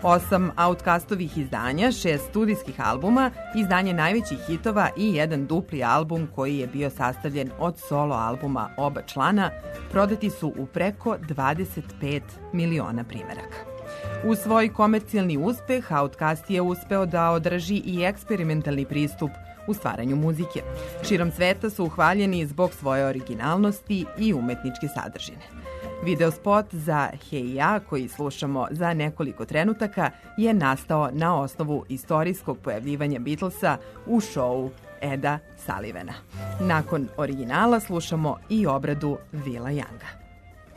Osam Outkastovih izdanja, šest studijskih albuma, izdanje najvećih hitova i jedan dupli album koji je bio sastavljen od solo albuma oba člana, prodati su u preko dvadeset pet miliona primeraka. U svoj komercijalni uspeh, Outkast je uspeo da održi i eksperimentalni pristup u stvaranju muzike. Širom sveta su uhvaljeni zbog svoje originalnosti i umetničke sadržine. Videospot za Hey Ja, koji slušamo za nekoliko trenutaka, je nastao na osnovu istorijskog pojavljivanja Beatlesa u šovu Eda Sullivana. Nakon originala slušamo i obradu Willa Younga.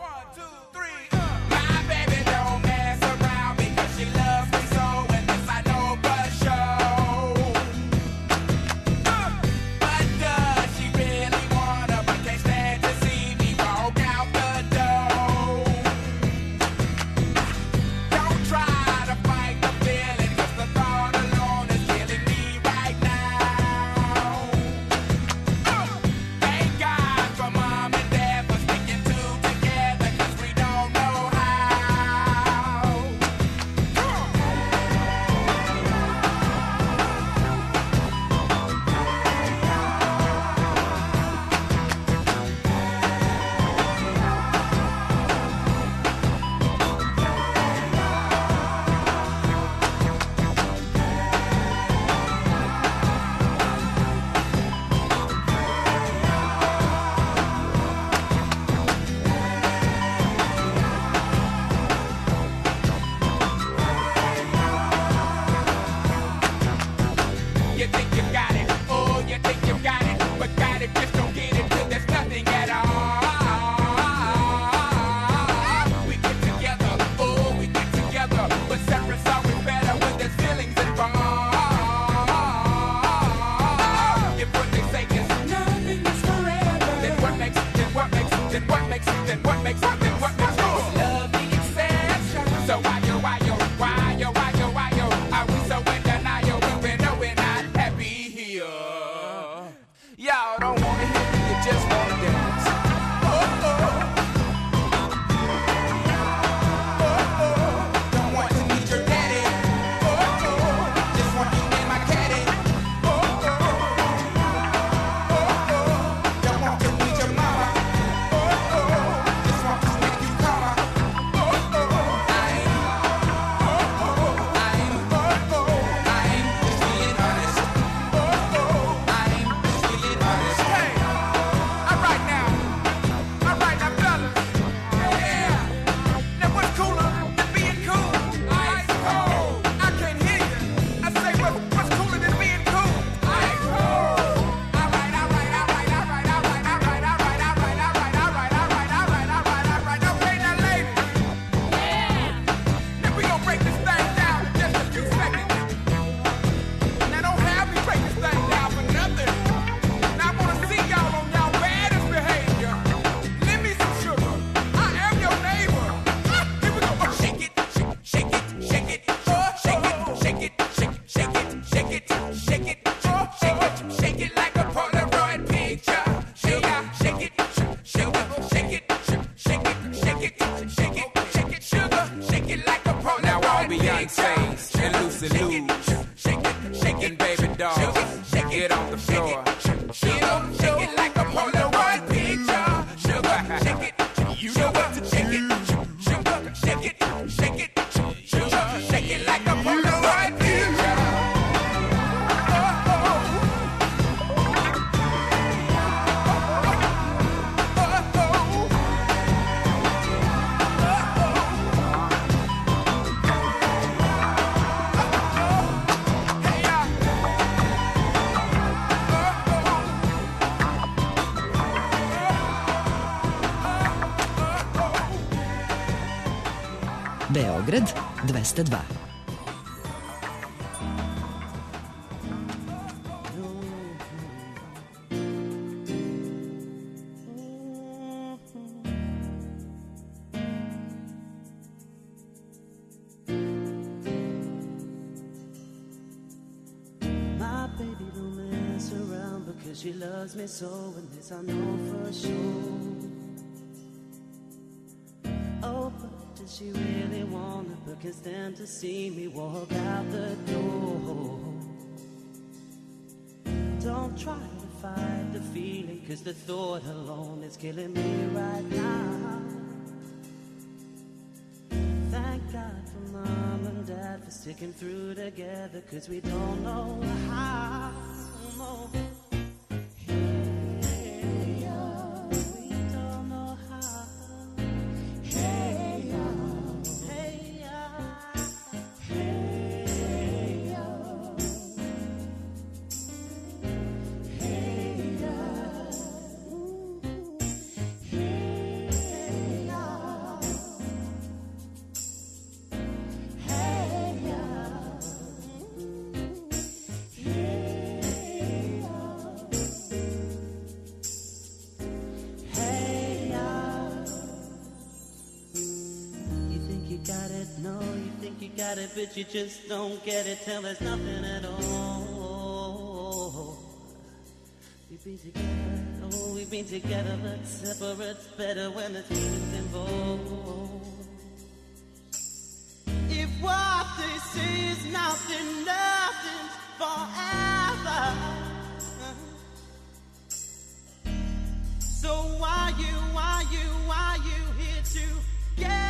Beograd dvesta dva. She loves me so, and this I know for sure. Oh, but to does she really want it, but can stand to see me walk out the door? Don't try to fight the feeling, cause the thought alone is killing me right now. Thank God for Mom and Dad for sticking through together, cause we don't know how. No. Hey, yo, we don't know how. Hey, yo, hey, yo, hey, yo, hey, yo, hey, yo. Got it, but you just don't get it till there's nothing at all. We've been together, oh, we've been together, but separate's better when the feeling's involved. If what they say is nothing, nothing's forever. So why you, why you, why you here together?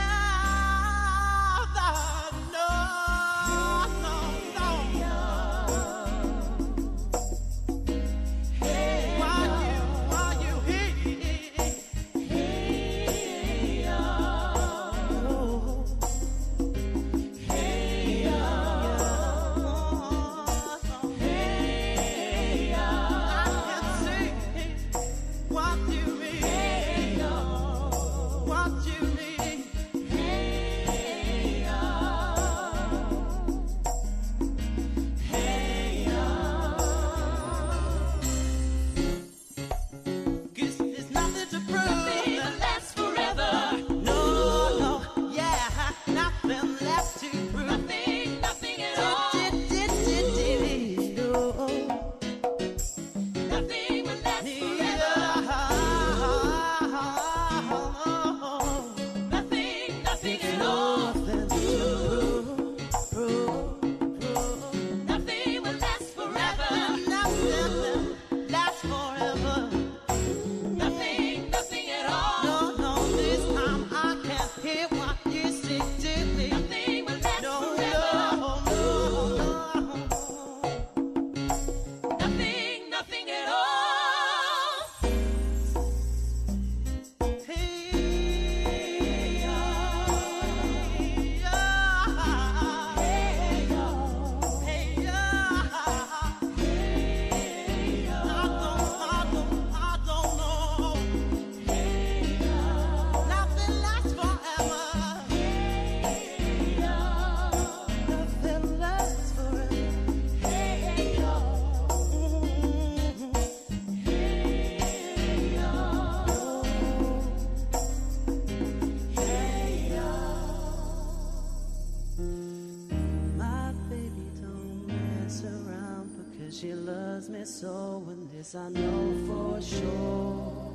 She loves me so, and this I know for sure.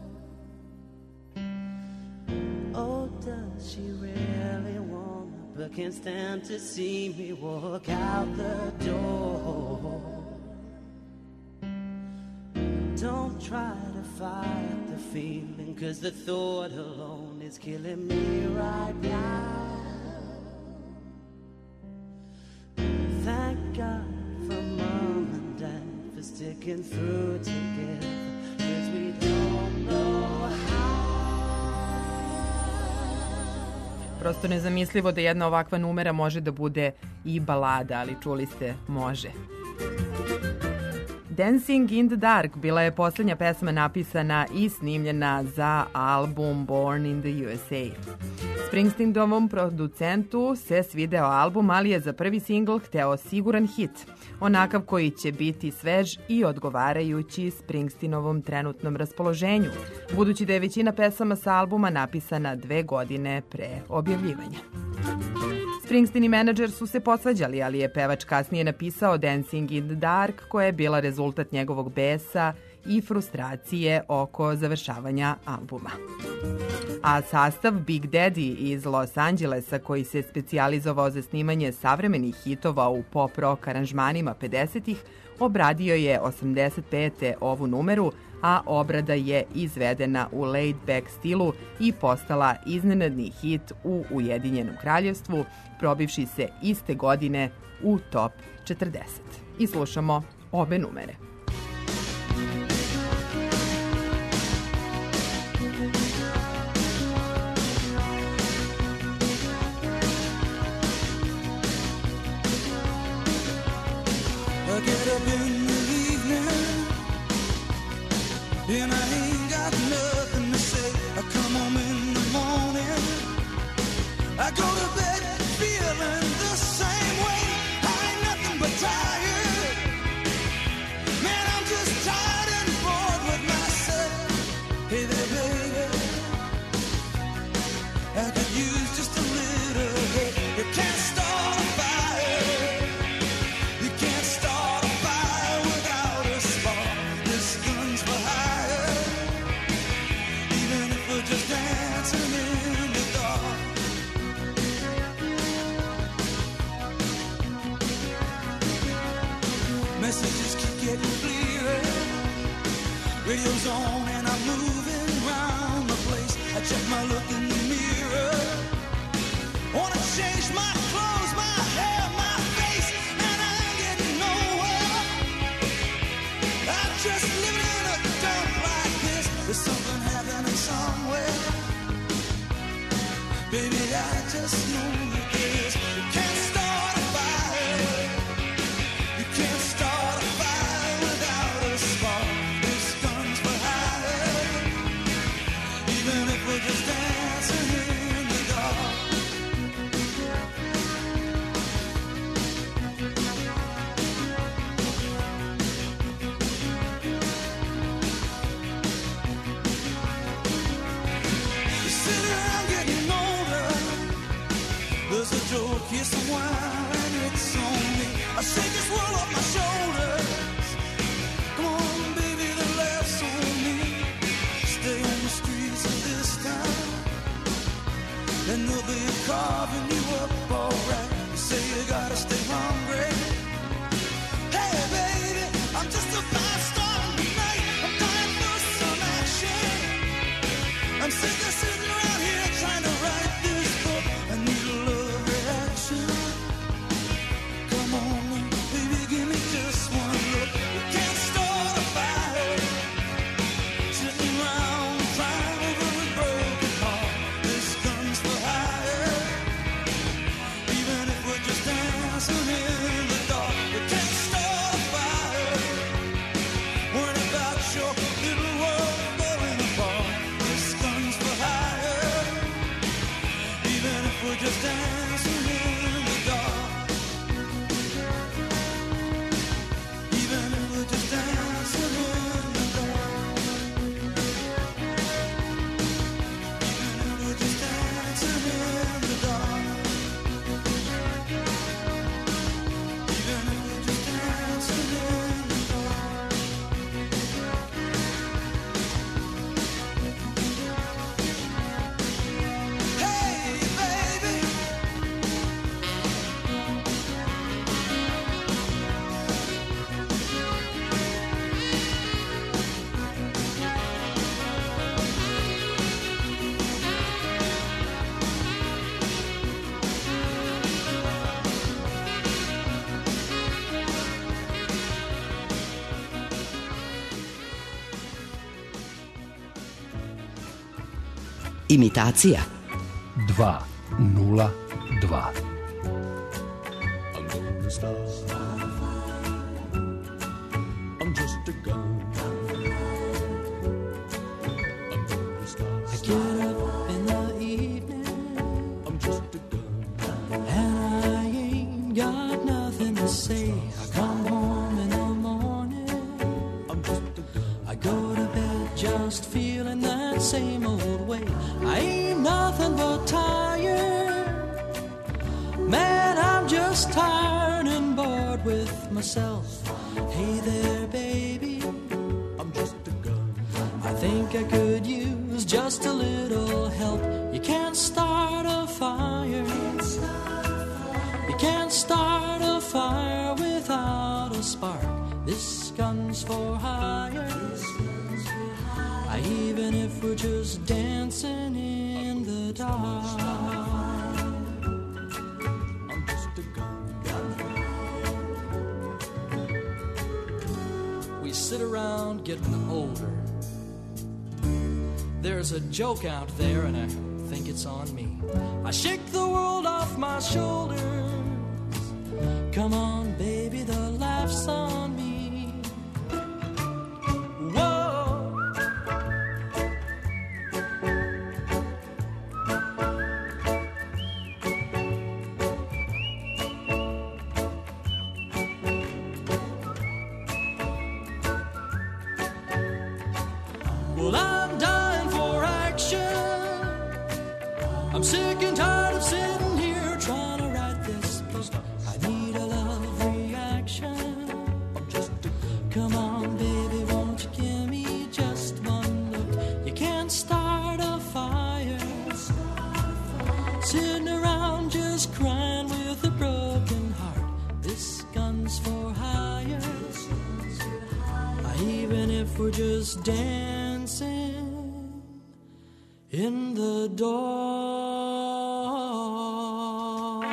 Oh, does she really want it, but can't stand to see me walk out the door? Don't try to fight the feeling, cause the thought alone is killing me right now. Thank God for Mom and Dad for sticking through together, cause we don't know how. Prosto nezamislivo da jedna ovakva numera može da bude i balada, ali čuli ste, može. Dancing in the Dark bila je poslednja pesma napisana i snimljena za album Born in the U S A. Springsteenovom producentu se svideo album, ali je za prvi singl hteo siguran hit, onakav koji će biti svež i odgovarajući Springsteenovom trenutnom raspoloženju, budući da je većina pesama sa albuma napisana dve godine pre objavljivanja. Springsteen i menadžer su se posvađali, ali je pevač kasnije napisao Dancing in the Dark, koja je bila rezultat njegovog besa i frustracije oko završavanja albuma. a sastav Big Daddy iz Los Angelesa, koji se specijalizovao za snimanje savremenih hitova u pop-rock aranžmanima pedesetih, obradio je osamdeset pete ovu numeru, a obrada je izvedena u laid-back stilu i postala iznenadni hit u Ujedinjenom kraljevstvu, probivši se iste godine u top četrdeset. I slušamo obe numere. I get up in the evening and I ain't got nothing to say. I come home in the morning, I go to bed feeling the same way. I ain't nothing but tired. Man, I'm just tired and bored with myself. Hey there, baby, I could use just a little help. You can't start a fire. You can't start a fire without a spark. This gun's for hire. Even if we're just dancing in the dark. Messages keep getting clearer. Radio's on and I'm moving around the place. I check my look in the mirror. Wanna change my clothes, my hair, my face, and I ain't getting nowhere. I'm just living in a dump like this. There's something happening somewhere. Baby, I just know that this. You can't start a fire. You can't start a fire without a spark. This gun's for hire. Even if we're just dancing in the dark. You sit around getting older. There's a joke, here's some wine, and it's on me. I shake this world off my shoulders. Come on, baby, the laugh's on me. Stay on the streets of this town, and they'll be carving you up alright. You say you gotta stay hungry. Hey, baby, I'm just a fast star tonight. I'm dying for some action. I'm sick of sitting around here trying to write this book. I need a love reaction. Come on, baby, give me just one look. You can't start a fire. Sitting around crying over a broken heart. This gun's for hire. Even if we're just dancing in the dark. You can't start a fire. Worrying about your little world falling apart. This gun's for hire. Even if we're just dancing in the dark. Even if we're just dancing in the dark. Even if we're just dancing in the dark. Even if we're just dancing in the dark. Hey, baby. Imitacija dva nula dva. I'm gonna start. I'm just a gun. I'm gonna start. I get up in the evening. I'm just a gun. And I ain't got nothing to say. I come home in the morning. I'm just a gun. I go to bed just feeling that same old way. I ain't nothing but tired. Man, I'm just tired and bored with myself. Hey there, baby, I'm just a gun. I think I could use use just a little help. You can't start a fire. You can't start a fire without a spark. This gun's for hire. Even if we're just dancing in the dark. I'm just a gun. We sit around getting older. There's a joke out there and I think it's on me. I shake the world off my shoulders. Come on, baby, the laugh's on me. Well, I'm dying for action. I'm sick and tired of sitting here trying to write this book. I need a love reaction. Come on, baby, won't you give me just one look? You can't start a fire sitting around just crying with a broken heart. This gun's for hire. Even if we're just dancing in the dark.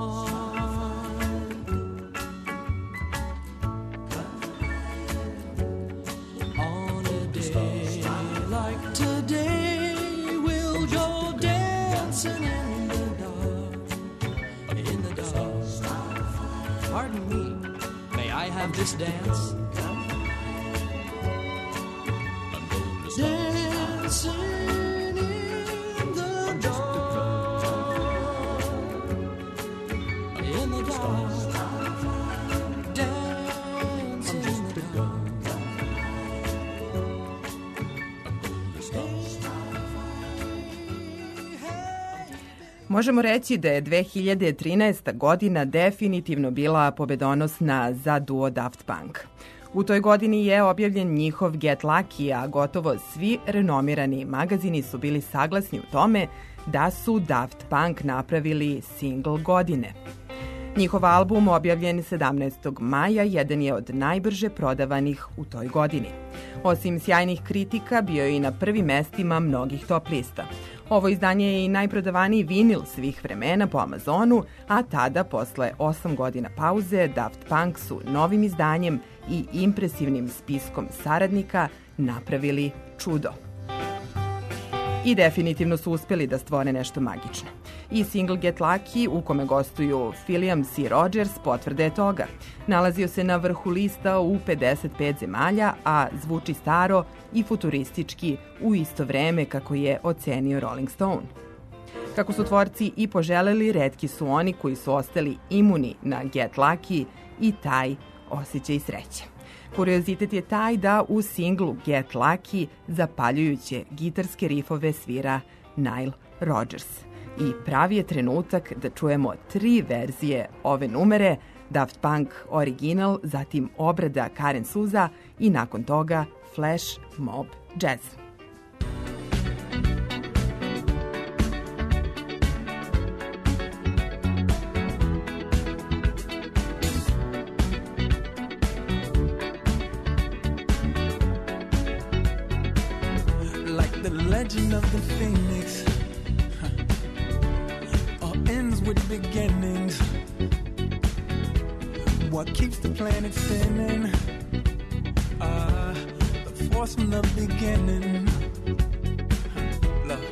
On a day like today, we'll go dancing in the dark. In the dark. Pardon me, may I have this dance? Dancing in the dark, in the dark, dancing in the dark. Možemo reći da je dve hiljade trinaesta. godina definitivno bila pobedonosna za duo Daft Punk. U toj godini je objavljen njihov Get Lucky, a gotovo svi renomirani magazini su bili saglasni u tome da su Daft Punk napravili singl godine. Njihov album, objavljen sedamnaestog maja, jedan je od najbrže prodavanih u toj godini. Osim sjajnih kritika, bio je i na prvim mestima mnogih top lista. Ovo izdanje je i najprodavaniji vinil svih vremena po Amazonu, a tada, posle osam godina pauze, Daft Punk su novim izdanjem i impresivnim spiskom saradnika napravili čudo. I definitivno su uspeli da stvore nešto magično. I single Get Lucky, u kome gostuju William C. Rogers, potvrda je toga. Nalazio se na vrhu lista u pedeset pet zemalja, a zvuči staro i futuristički u isto vreme kako je ocenio Rolling Stone. Kako su tvorci i poželeli, retki su oni koji su ostali imuni na Get Lucky i taj osjećaj sreće. Kuriozitet je taj da u singlu Get Lucky zapaljujuće gitarske rifove svira Nile Rodgers. I pravi je trenutak da čujemo tri verzije ove numere, Daft Punk original, zatim obrada Karen Souza i nakon toga Flash Mob Jazz. Like the legend of the phoenix, huh, all ends with beginnings. What keeps the planet spinning? Uh, the force from the beginning. Huh, love.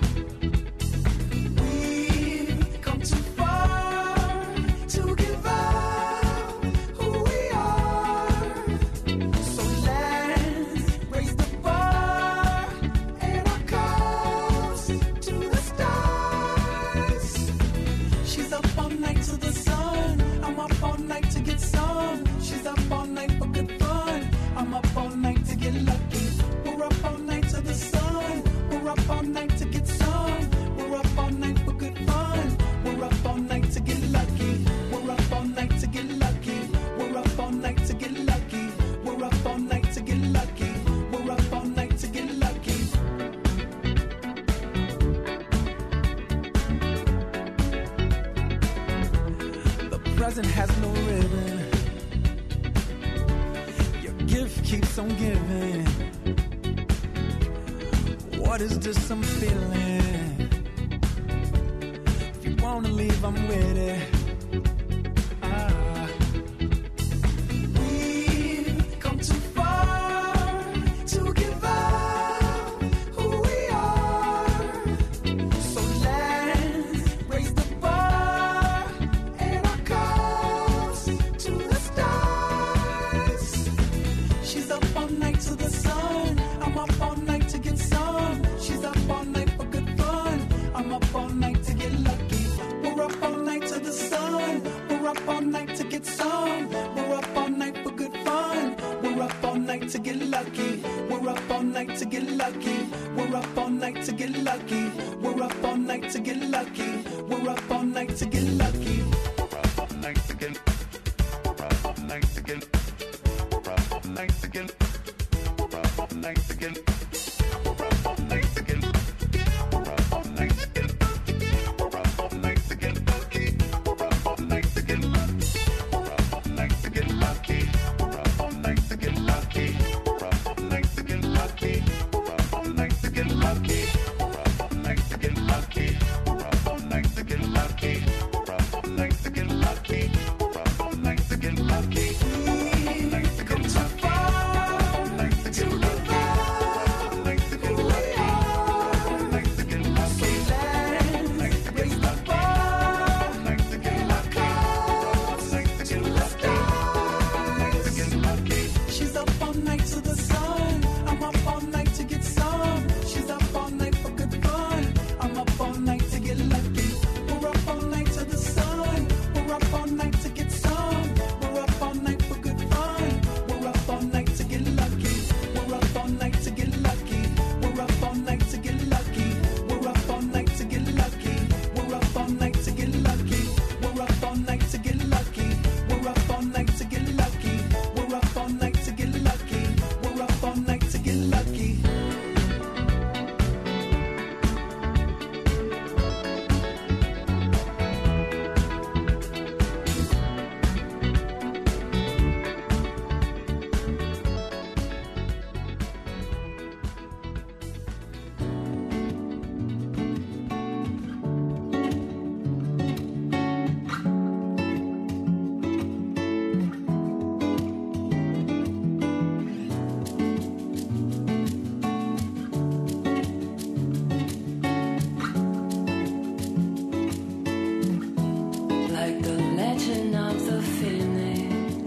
We've come too far to give up who we are. So let's raise the bar and our cups to the stars. She's up all night to the sun. I'm up all night to get some. She's up all night for good fun. I'm up all night to get lucky. We're up all night to the sun. blessing has no ribbon. Your gift keeps on giving. What is this I'm feeling? If you wanna leave, I'm with it. Ah. We've come too far to give up who we are. So let's raise the bar and our cups to the stars. She's up all night to the sun. I'm up all night to get some. She's up all night for good fun. I'm up all night to get lucky. We're up all night to the sun. We're up all night to get some. We're up all night for good fun. We're up all night to get lucky. We're up all night to get lucky. We're up all night to get lucky. We're up all night to get lucky. We're up all night to get lucky. We're up all night to get. We're up all night to get. We're up all night to get. We're up all night to get. We're up all night to get. We're up all night to get. We're up all night to get lucky. We're up all night to get lucky. We're up all night to get lucky. We're up all night to get lucky. We're up all night to get lucky. We're up all night to get lucky. We're up all night to get lucky. We're up all night to get lucky. We're up all night to get lucky. We're up all night to get lucky. We come too far to give up who we are. So let's raise the bar and our cups to the stars. She's up all night to the sun. I'm up all night to get some. She's up all night for good fun. I'm up all night to get lucky. We're up all night to the sun. We're up all night to get some. We're up all night for good fun. We're up all night to get lucky. We're up all night to get lucky. We're up all night to get lucky. We're up all night to get lucky. We're up all night to get lucky. We're up all night to get lucky. We're up all night to get lucky. We're up all night to get lucky. We're up all night to get lucky. Like the legend of the phoenix,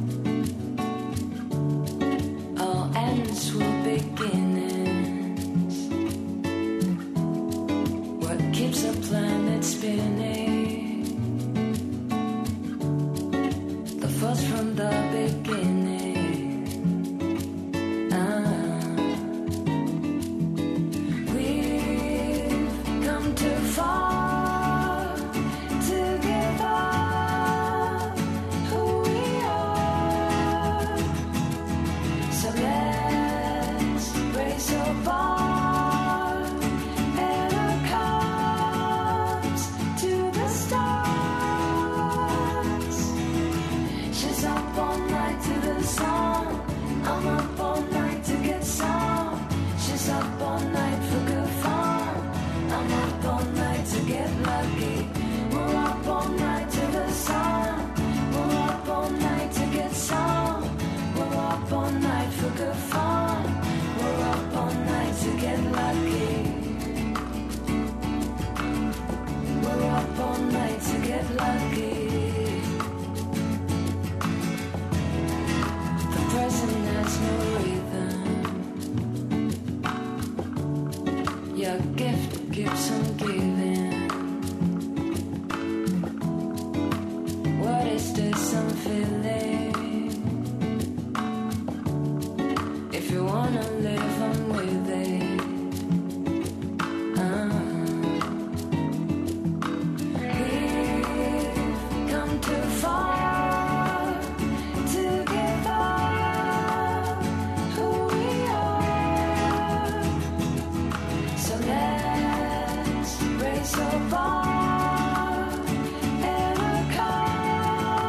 all ends were beginnings. What keeps a planet spinning? The force from the beginning. Ah. We've come too far to give up who we are. So let's raise our bar and our cups to the stars. She's up all night to the sun. I'm up all night to get some. She's up all night for good fun. I'm up all night to get lucky. We're up all night to the sun. We're up all night to get some. We're up all night for good fun. We're up all night to get lucky. We're up all night to get lucky. The present has no rhythm. Your gift keeps on giving. What is this I'm feeling? If you wanna live, I'm with it. Ah. We've come too far to give up who we are. So let's raise our bar and our cups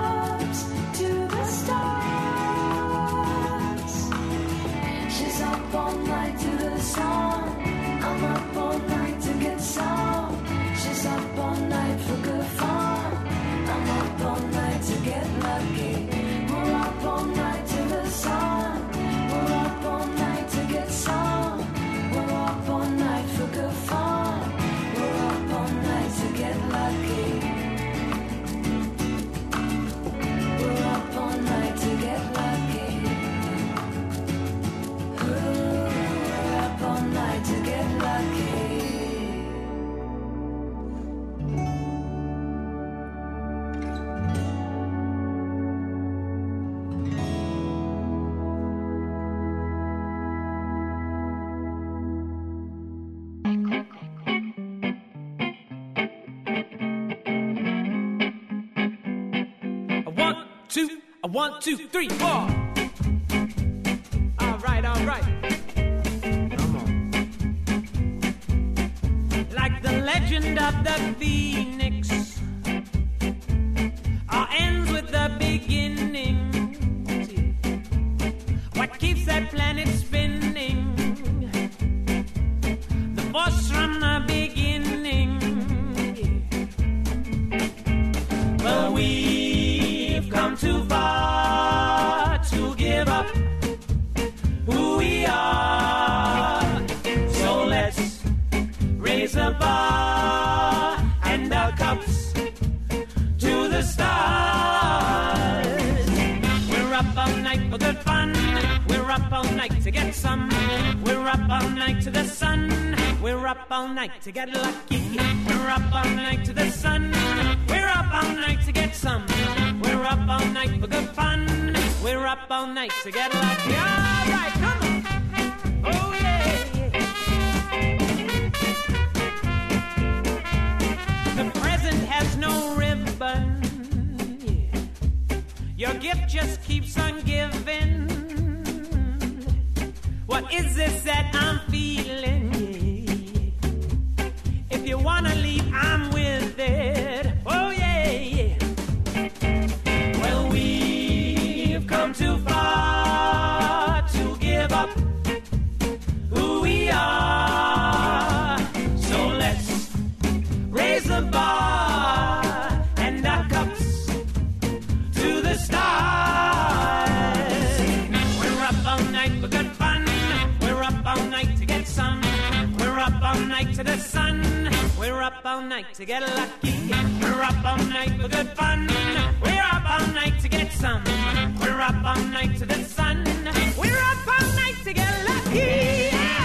the song. I'm up all night to get some. She's up all night for good fun. I'm up all night to get lucky. We're up all night to the sun. We're up all night to get some. We're up all night for good fun. We're up all night to get lucky. We're up all night to get lucky. Ooh, we're up all night to get lucky. A one, two, three, four. All right, all right. Come on. Like the legend of the phoenix, all ends with the beginning. What keeps that planet spinning? The force from the beginning. Well, we've come too far to give up who we are. So let's raise the bar and our cups to the stars. We're up all night for good fun. We're up all night to get some. We're up all night to the sun. We're up all night to get lucky. We're up all night to the sun. We're up all night to get some. We're up all night for good fun. We're up all night to get lucky. All right, come on. Oh, yeah. The present has no ribbon. Your gift just keeps on giving. What is this that I'm feeling? If you wanna leave, I'm with it. Oh, yeah, yeah. Well, we've come too far to give up who we are. So let's raise the bar and our cups to the stars. We're up all night for good fun. We're up all night to get some. We're up all night to the sun. We're up all night to get lucky. We're up all night for good fun. We're up all night to get some. We're up all night to the sun. We're up all night to get lucky.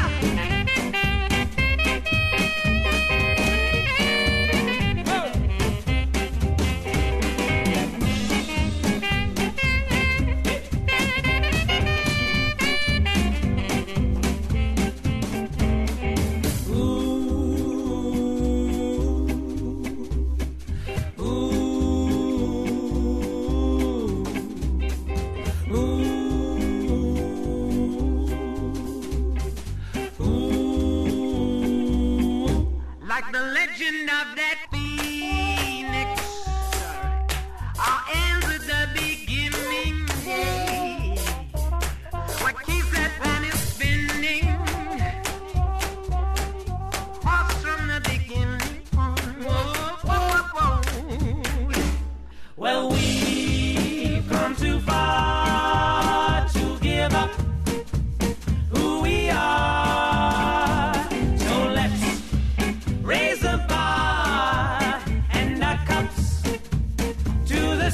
Like the legend of that phoenix, all ends with the beginning. What keeps that planet spinning? Off from the beginning. Whoa, whoa, whoa. Well, we've come too far to give up who we are. So let's raise the bar and our cups to the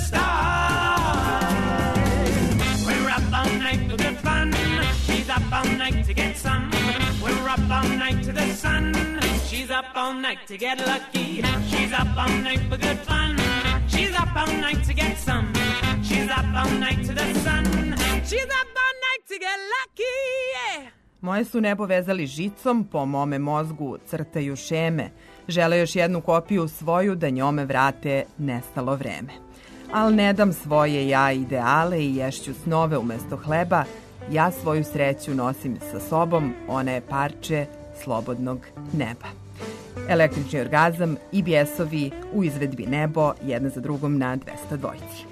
stars. We're up all night for good fun. She's up all night to get some. We're up all night to the sun. She's up all night to get lucky. She's up all night for good fun. She's up all night to get some. She's up all night to the sun. She's up all night to get lucky. Yeah. Moje su nebo vezali žicom, po mome mozgu crtaju šeme. Žele još jednu kopiju svoju da njome vrate nestalo vreme. Al ne dam svoje ja ideale i ješću snove umesto hleba. Ja svoju sreću nosim sa sobom, ona je parče slobodnog neba. Električni orgazam i bjesovi u izvedbi Nebo, jedna za drugom na dvesta dvojci.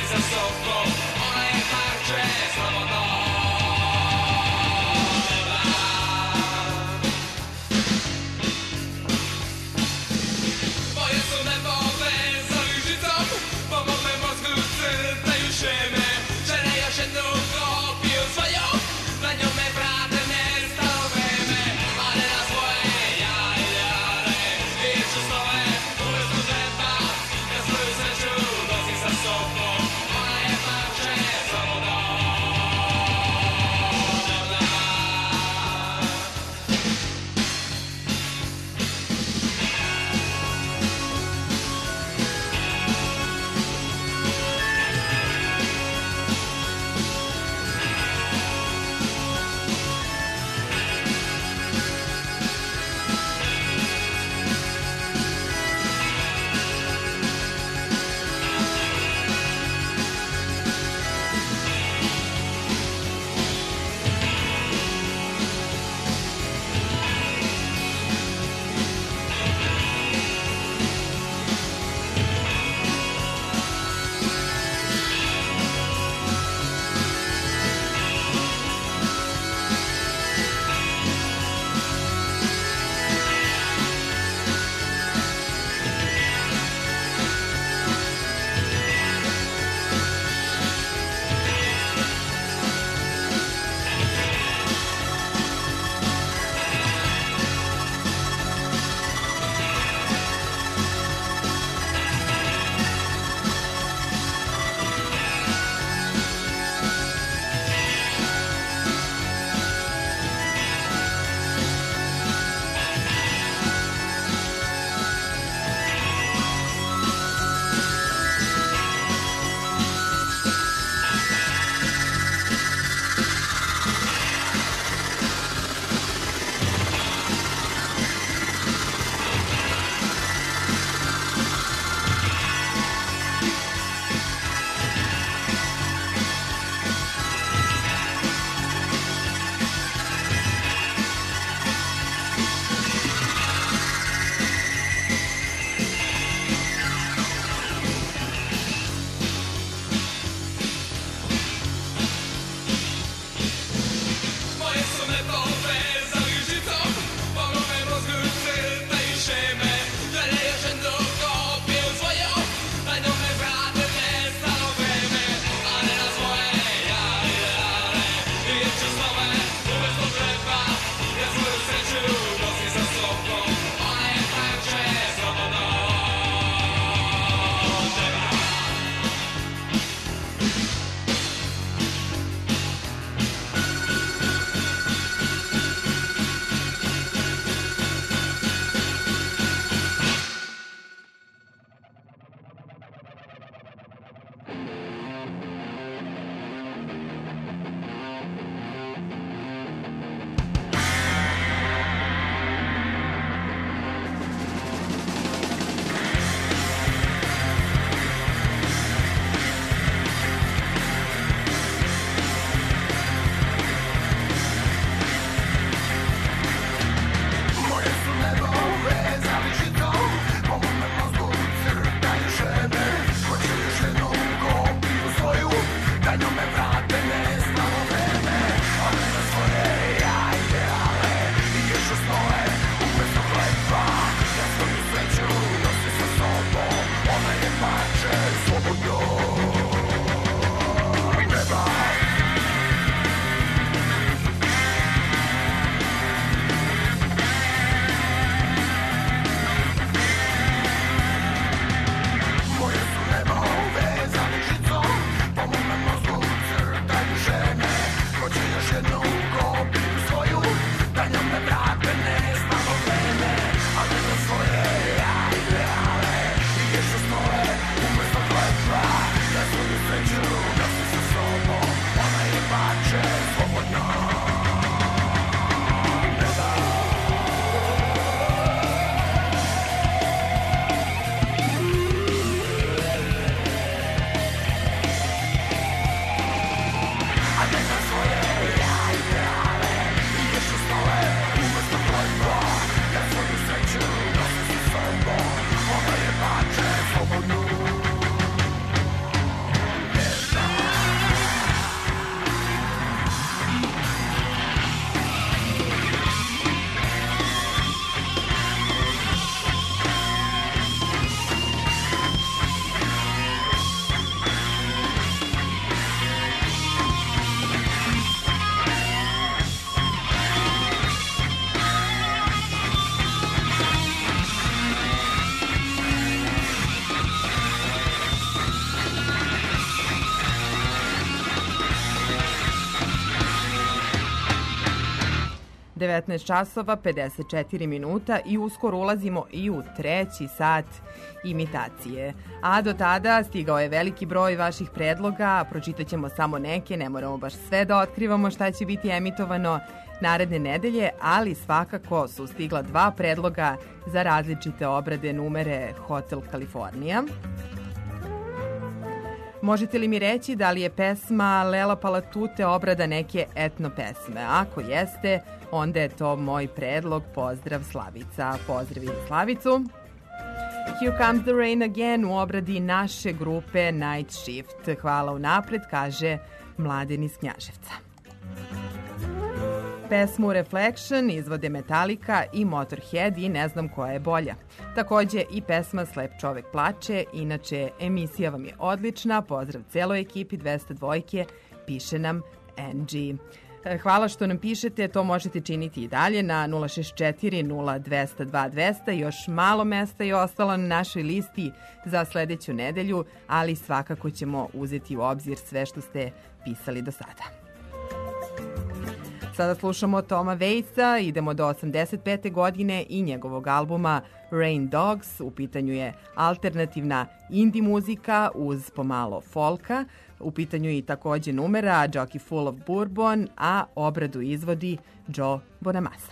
sa sobom, ona je parče slobodnoga. Moje su nebove za žicom, po mome mozgu crtaju šeme. Žene još jednu kopiju svoju, na njome vrate nestalo vreme. Ale na svoje jajare, iću slove, umesto žeba, ja svoju sreću nosim sa sobom. Ona je parče devetnaest časova pedeset četiri minuta i uskoro ulazimo i u treći sat imitacije. A do tada stigao je veliki broj vaših predloga, pročitat ćemo samo neke, ne moramo baš sve da otkrivamo šta će biti emitovano naredne nedelje, ali svakako su stigla dva predloga za različite obrade numere Hotel California. Možete li mi reći da li je pesma Lela Palatute obrada neke etno pesme? Ako jeste, onda je to moj predlog. Pozdrav Slavica. Pozdrav Slavicu. Here Comes the Rain Again u obradi naše grupe Night Shift. Hvala unapred, kaže Mladen iz Knjaževca. Pesmu Reflection izvode Metallica i Motorhead i ne znam koja je bolja. Takođe i pesma Slep čovek plače, inače emisija vam je odlična, pozdrav celoj ekipi dvesta dva, piše nam Angie. Hvala što nam pišete, to možete činiti i dalje na nula šest četiri nula dvesta dva dvesta, još malo mesta je ostalo na našoj listi za sledeću nedelju, ali svakako ćemo uzeti u obzir sve što ste pisali do sada. Sada slušamo Toma Waitsa, idemo do osamdeset pete godine i njegovog albuma Rain Dogs. U pitanju je alternativna indie muzika uz pomalo folka. U pitanju je i takođe numera Jockey Full of Bourbon, a obradu izvodi Joe Bonamassa.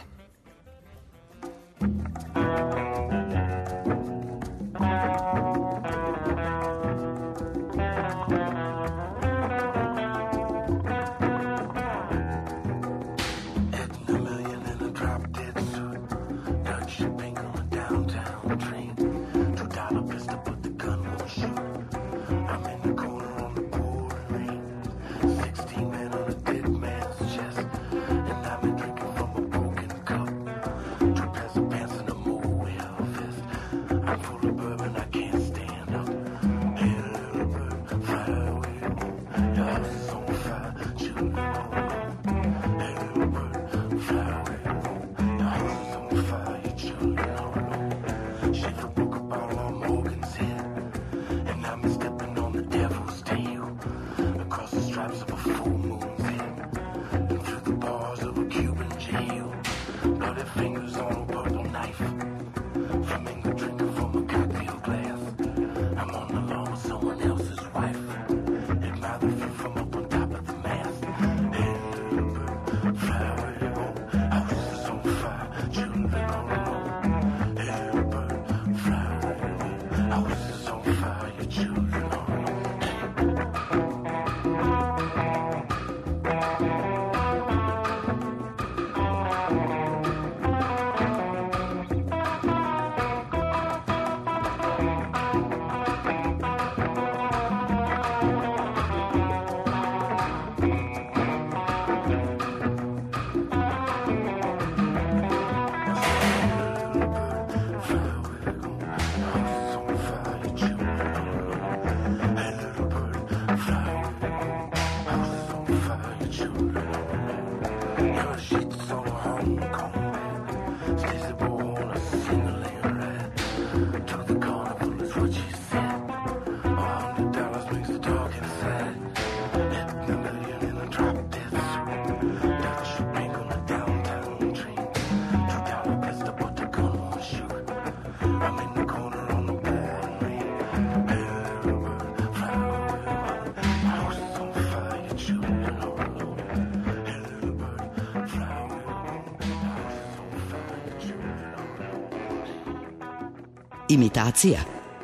Imitacija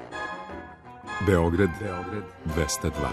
Beograd, Beograd dvesta dva.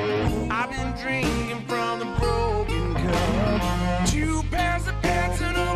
Drinking from the broken cup. Two pairs of pants and a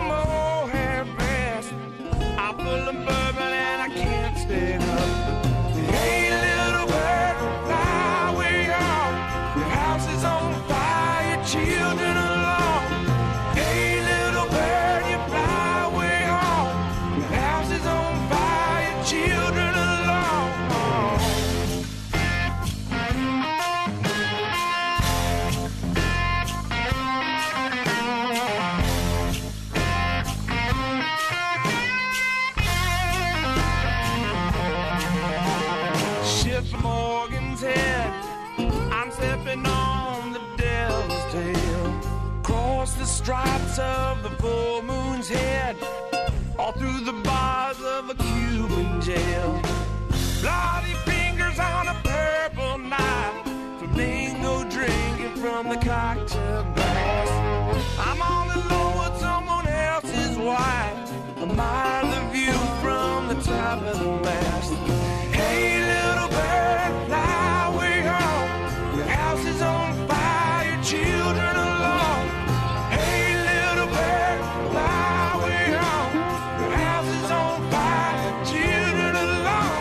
stripes of the full moon's head, all through the bars of a Cuban jail. Bloody fingers on a purple knife, flamingo drinking from the cocktail glass. I'm all alone with someone else's wife, a mile of view from the top of the mast. Hey, little bird, fly way home. Your house is on fire, your children alone. Hey, little bird, fly way home. Your house is on fire, your children alone.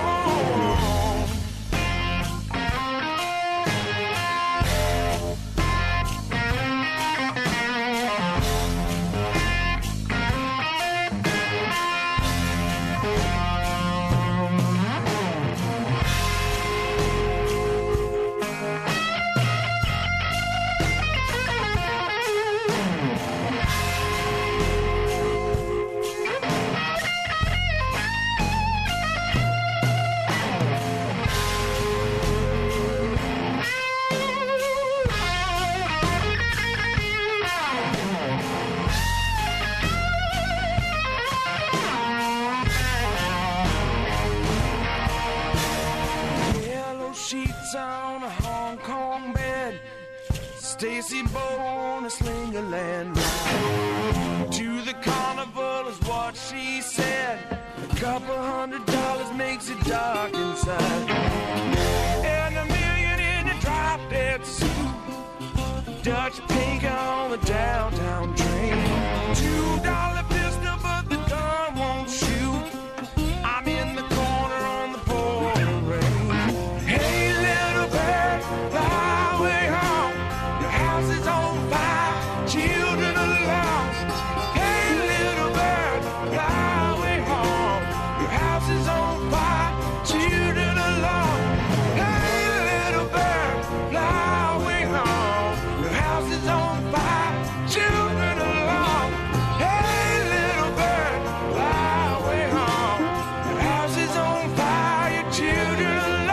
On a Hong Kong bed, Stacy Bow on a Slingerland ride. To the carnival is what she said. A couple hundred dollars makes it dark inside. And a million in a drop dead suit, Dutch pink on the downtown train. Two dollar pistol, but the gun won't shoot. I'm in the corner on the pouring rain. Hey, little bird, fly way home. Your house is on fire, children are lost. Hey, little bird, fly way home. Your house is on fire, children are lost. Hey, little bird, fly way home. Your house is on fire, children are lost. Hey, little bird, fly way home. Your house is on fire, your children are lost.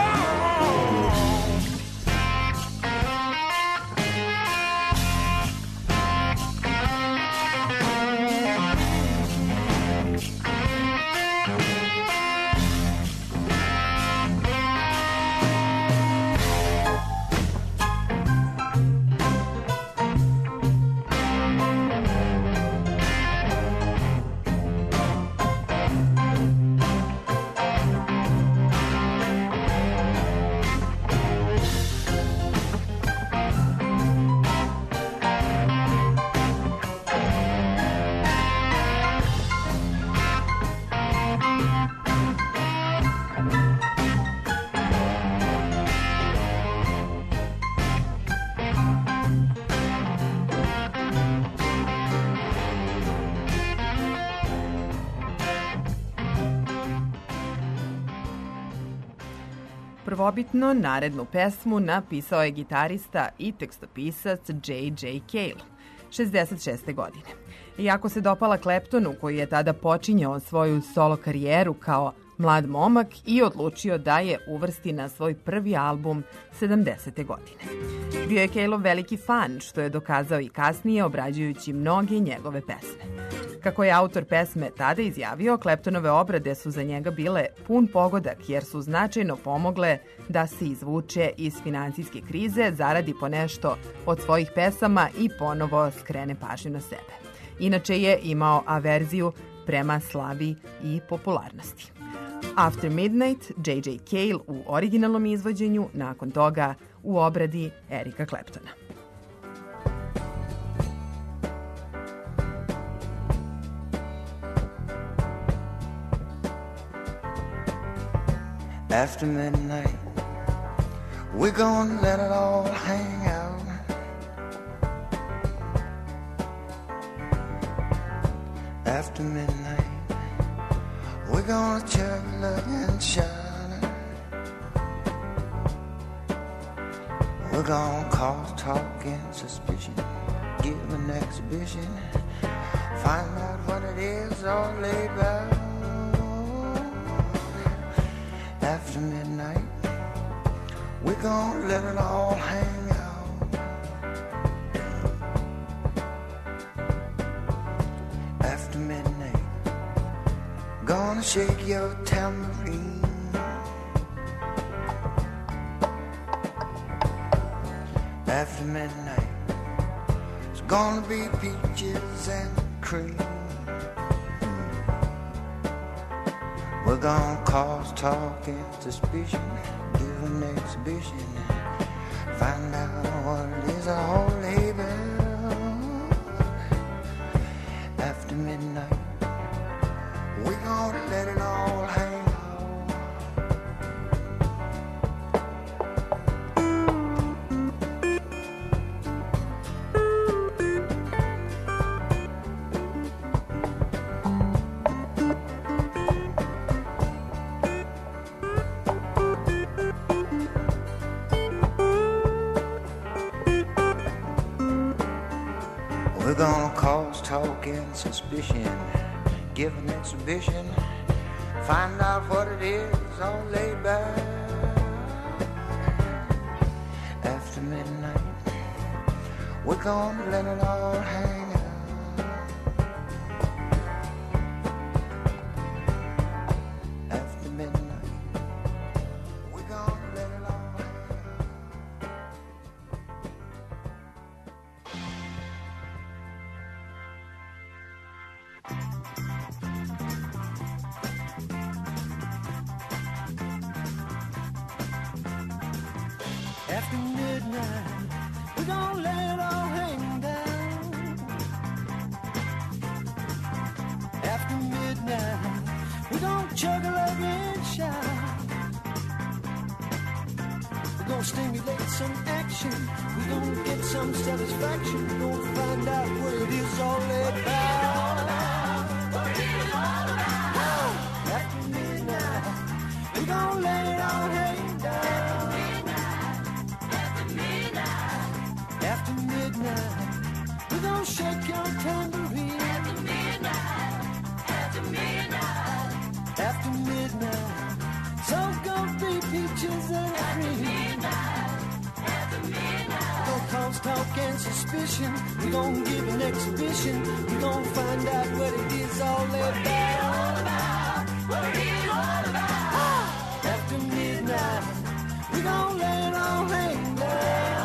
Prvobitno narednu pesmu napisao je gitarista i tekstopisac J J Cale, šezdeset šeste godine. Iako se dopala Claptonu, koji je tada počinjao svoju solo karijeru kao mlad momak i odlučio da je uvrsti na svoj prvi album sedamdesete godine. Bio je Caleov veliki fan, što je dokazao i kasnije obrađujući mnoge njegove pesme. Kako je autor pesme tada izjavio, Claptonove obrade su za njega bile pun pogodak jer su značajno pomogle da se izvuče iz finansijske krize, zaradi po nešto od svojih pesama i ponovo skrene pažnju na sebe. Inače je imao averziju prema slavi i popularnosti. After Midnight, J J Cale u originalnom izvođenju, nakon toga u obradi Erika Claptona. After midnight, we're gonna let it all hang out. After midnight, we're gonna chug, look, and shine. We're gonna cause talk and suspicion, give an exhibition, find out what it is all about. After midnight, we're gonna let it all hang out. shake your tambourine. After midnight, it's gonna be peaches and cream. We're gonna cause talk and suspicion, give an exhibition, find out what it is all label. After midnight, we're gonna let it all hang. We're gonna cause talk and suspicion, give an exhibition, find out what it is all laid back. After midnight, we're gonna let it all hang out. After midnight, we're gonna let it all hang out. After midnight, we're gonna let it all hang down. After midnight, we're gonna chug a lug and shout. We're gonna stimulate some action. We're gonna get some satisfaction. We're gonna find out what it is all about. What it is all about. After midnight, we're gonna let it all hang down. After midnight, we're gonna shake your tambourine. After midnight, after midnight, after midnight, so gonna be peaches and cream. Midnight, after midnight, we're gonna cause talk and suspicion. We're gonna give an exhibition. We're gonna find out what it is all about. What it is all about. After midnight, we're gonna let it all hang down.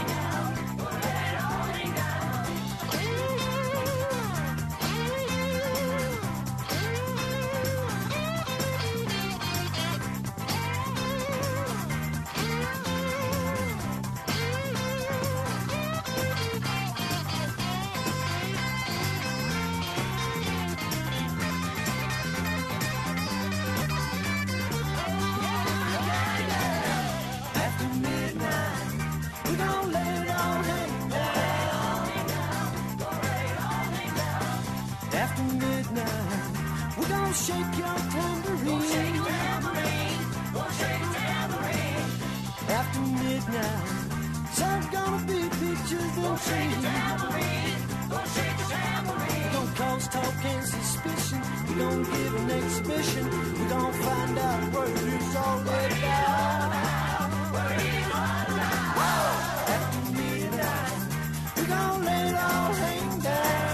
After midnight, we're gonna shake your tambourine. Shake your tambourine. Shake your tambourine. After midnight, so gonna be peaches and cream. Shake your tambourine. Shake your tambourine. We're gonna cause talk and suspicion. We're gonna give an exhibition. We're gonna find out what it is all about. What it is all about. After midnight, we're gonna let it all hang down.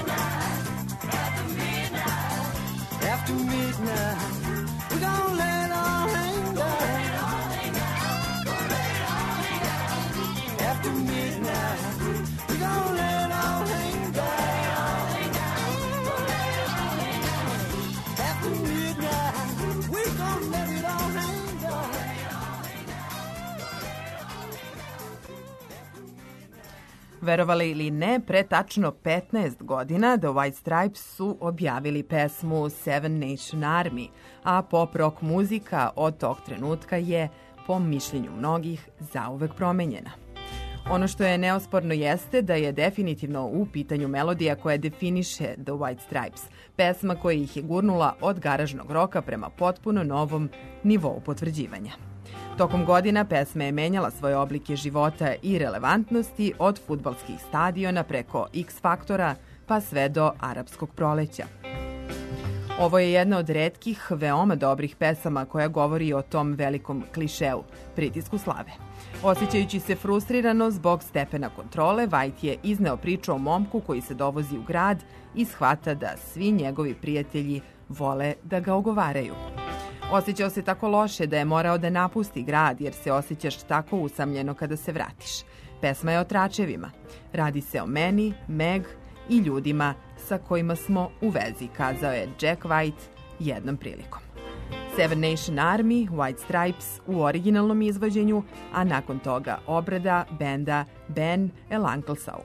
After midnight, we're gonna let it all hang down. After midnight, we're gonna let it all hang down. After midnight, we're gonna let it all hang down. Verovali ili ne, pre tačno petnaest godina The White Stripes su objavili pesmu Seven Nation Army, a pop rock muzika od tog trenutka je, po mišljenju mnogih, zauvek promenjena. Ono što je neosporno jeste da je definitivno u pitanju melodija koja definiše The White Stripes, pesma koja ih je gurnula od garažnog roka prema potpuno novom nivou potvrđivanja. Tokom godina pesma je menjala svoje oblike života i relevantnosti od fudbalskih stadiona preko X-faktora pa sve do arapskog proleća. Ovo je jedna od retkih, veoma dobrih pesama koja govori o tom velikom klišeu, pritisku slave. Osjećajući se frustrirano zbog stepena kontrole, White je izneo priču o momku koji se dovozi u grad i shvata da svi njegovi prijatelji vole da ga ogovaraju. Osjećao se tako loše da je morao da napusti grad jer se osjećaš tako usamljeno kada se vratiš. Pesma je o tračevima. Radi se o meni, Meg i ljudima sa kojima smo u vezi, kazao je Jack White jednom prilikom. Seven Nation Army, White Stripes u originalnom izvođenju, a nakon toga obrada benda Ben and Uncle Soul.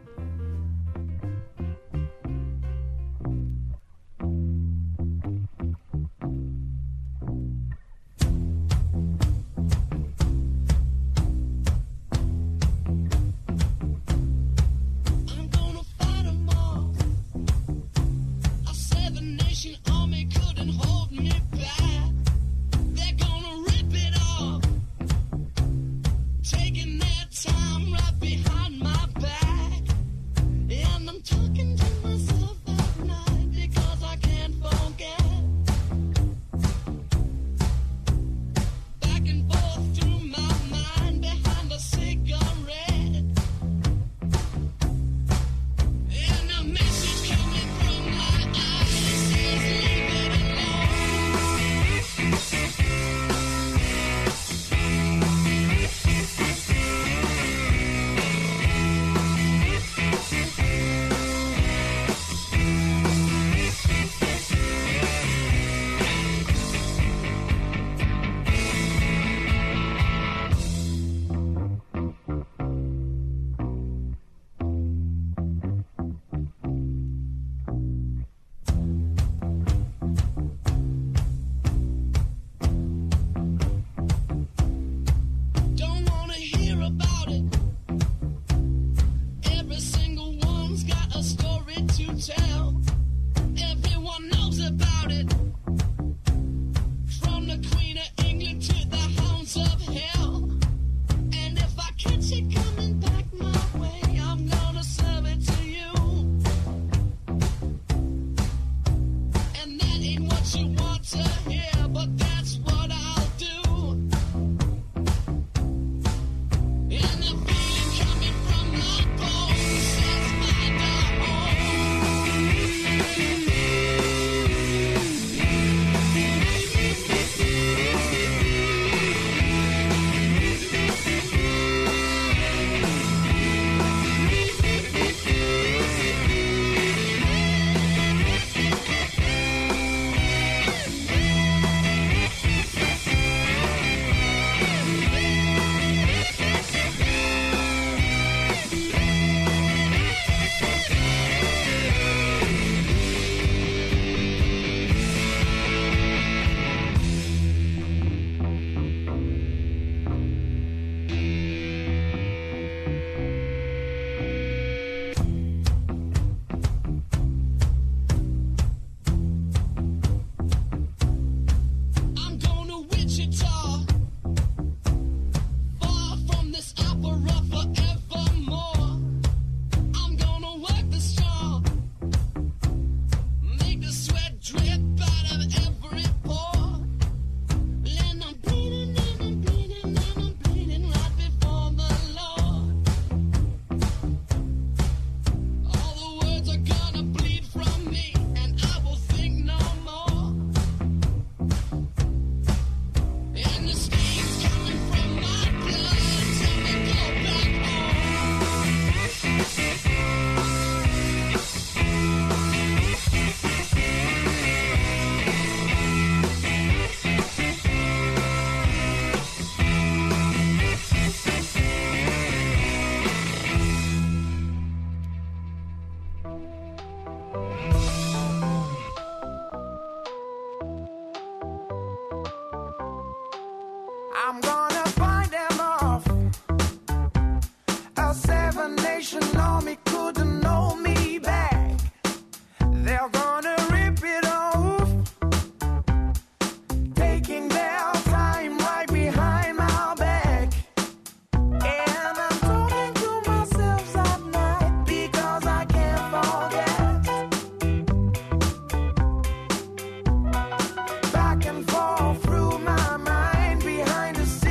Taking their time right behind my back.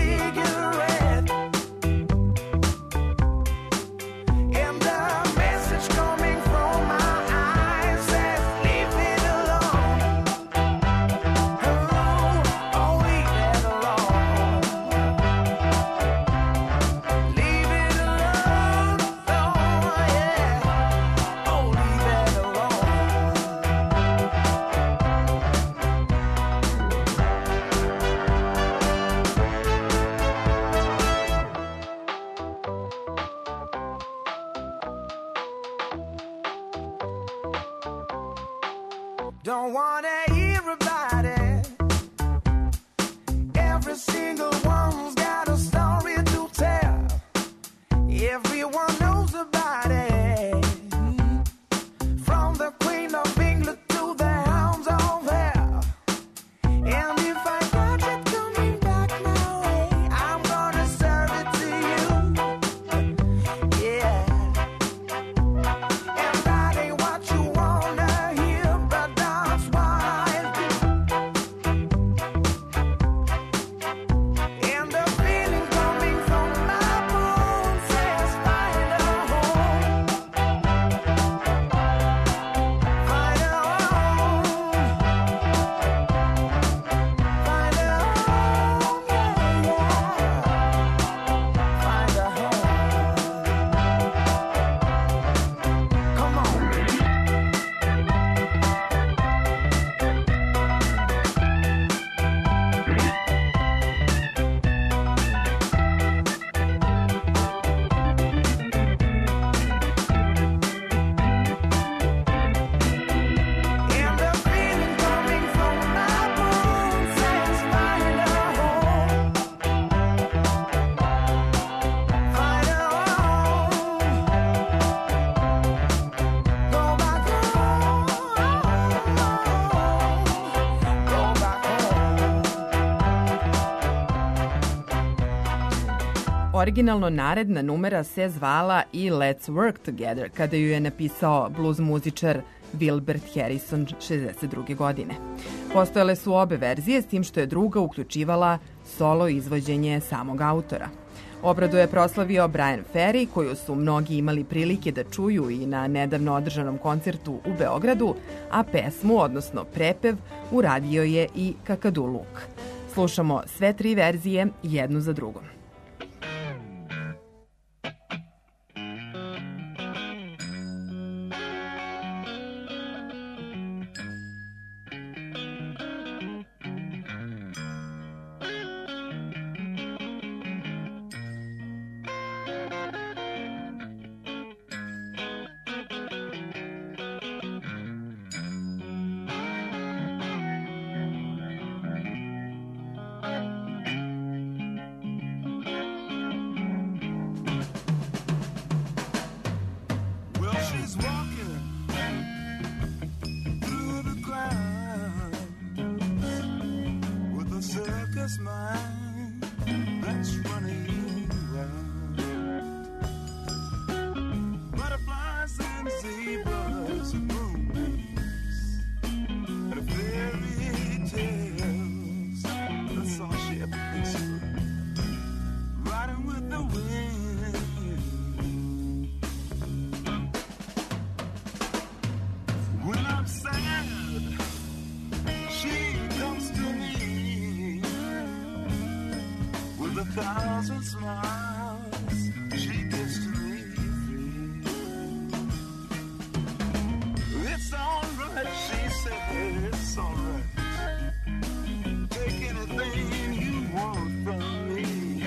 message Don't wanna hear about it. Every single one's got a story to tell. Everyone knows about it. From the Queen of England to the hounds of hell. And if I got it coming back my way, I'm gonna serve it to you. Yeah. And that ain't what you wanna hear, but that's what I do. And the feeling coming from my bones says find a home. Find a home. Find a home, yeah, yeah. Find a home. Come on. And the feeling coming from my bones says find a home. Find a home. Go back home. Go back home. Originalno naredna numera se zvala i Let's Work Together, kada ju je napisao blues muzičar Wilbert Harrison šezdeset druge godine. Postojale su obe verzije, s tim što je druga uključivala solo izvođenje samog autora. Obradu je proslavio Brian Ferry, koju su mnogi imali prilike da čuju i na nedavno održanom koncertu u Beogradu, a pesmu, odnosno prepev, uradio je i Kakadu Luke. Slušamo sve tri verzije jednu za drugom. Well, she's walking through the crowd with a circus mind that's running wild. Butterflies and zebras and moonbeams and fairy tales. That's all she ever thinks of. Riding with the wind. When I'm sad, she comes to me with a thousand smiles. She gives to me free. It's alright, she said, it's alright. Take anything you want from me.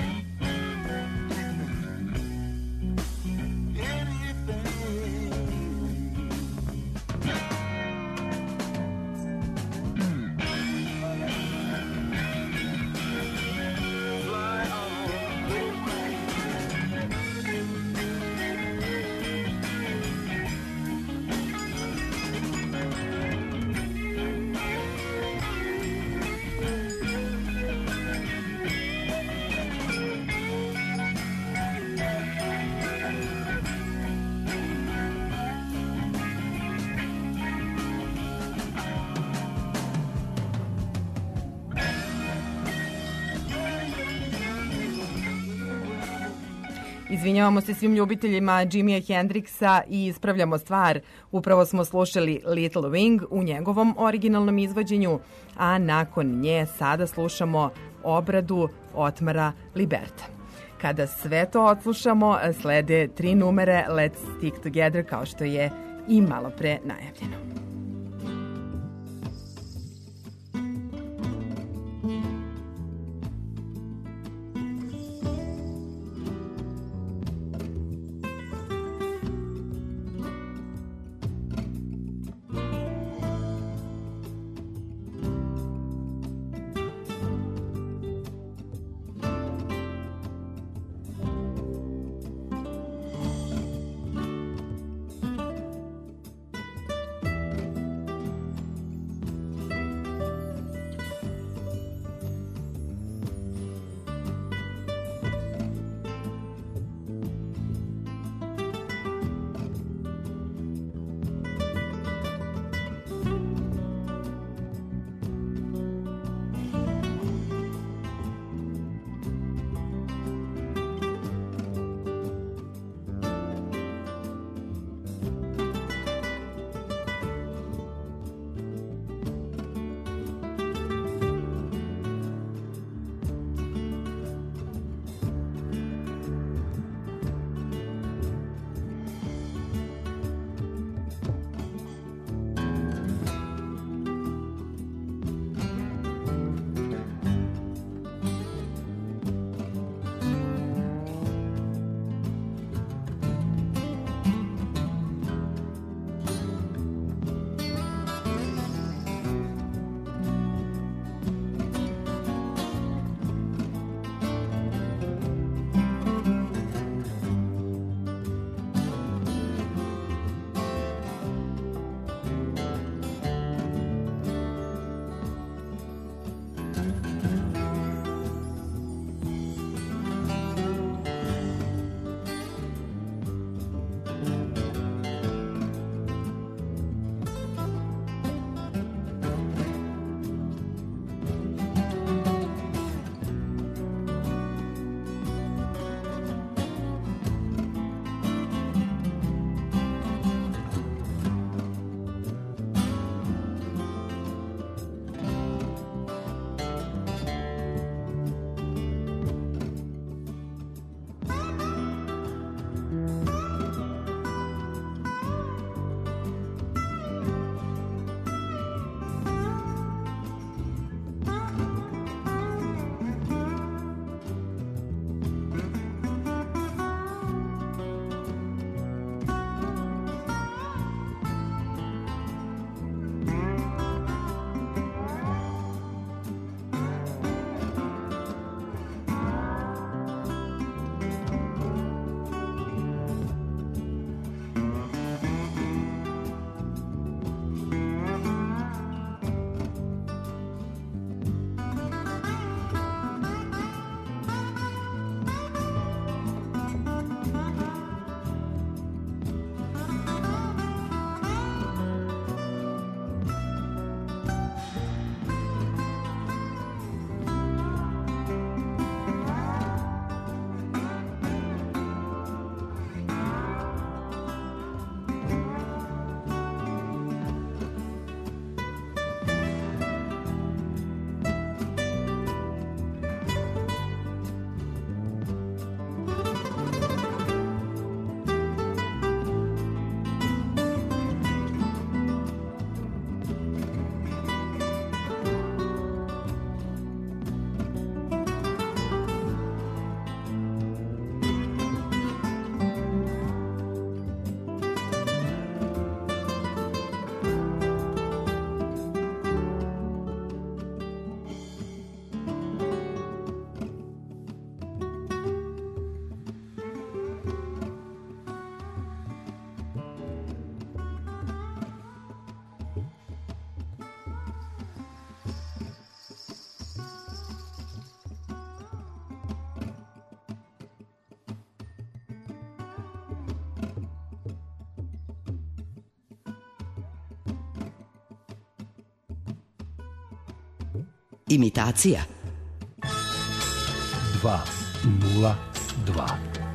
Izvinjavamo se svim ljubiteljima Jimija Hendrixa i ispravljamo stvar. Upravo smo slušali Little Wing u njegovom originalnom izvođenju, a nakon nje sada slušamo obradu Otmara Liberta. Kada sve to odslušamo, slede tri numere Let's Stick Together, kao što je i malo pre najavljeno. Imitacija. dva nula dva.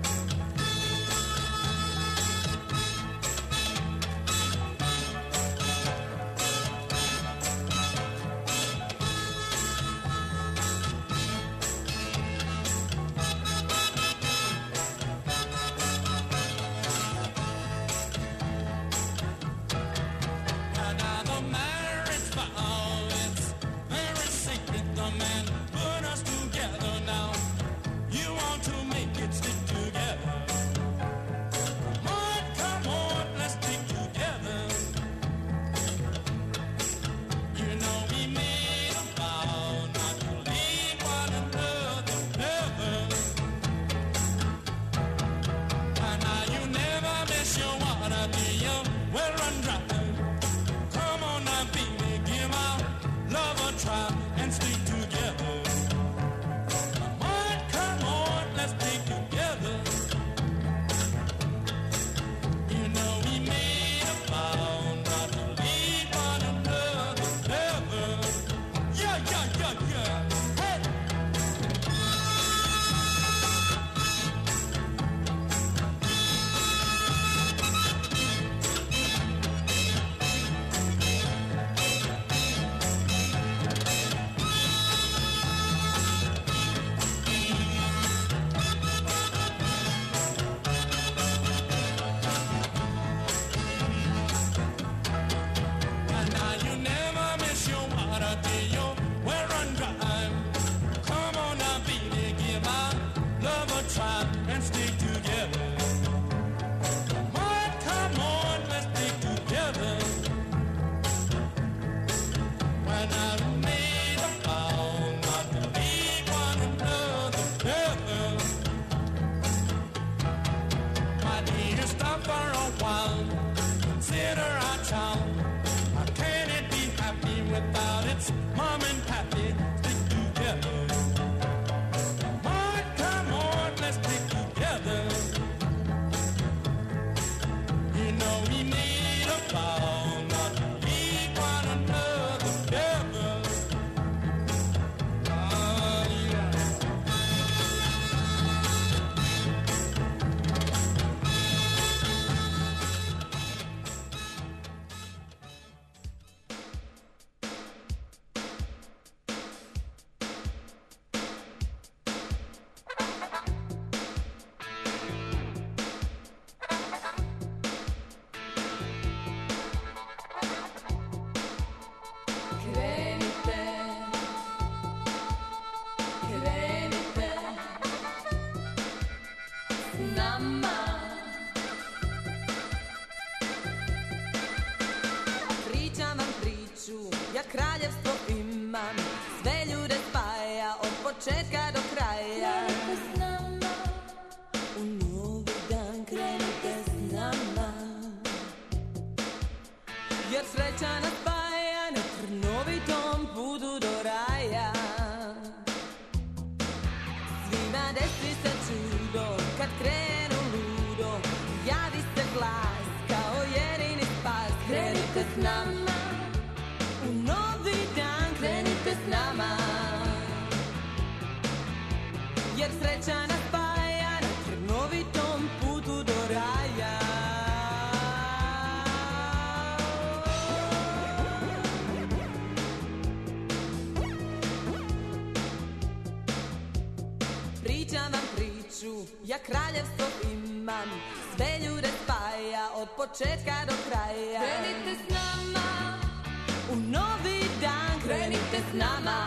Početka do kraja. Krenite s nama u novi dan, krenite s nama,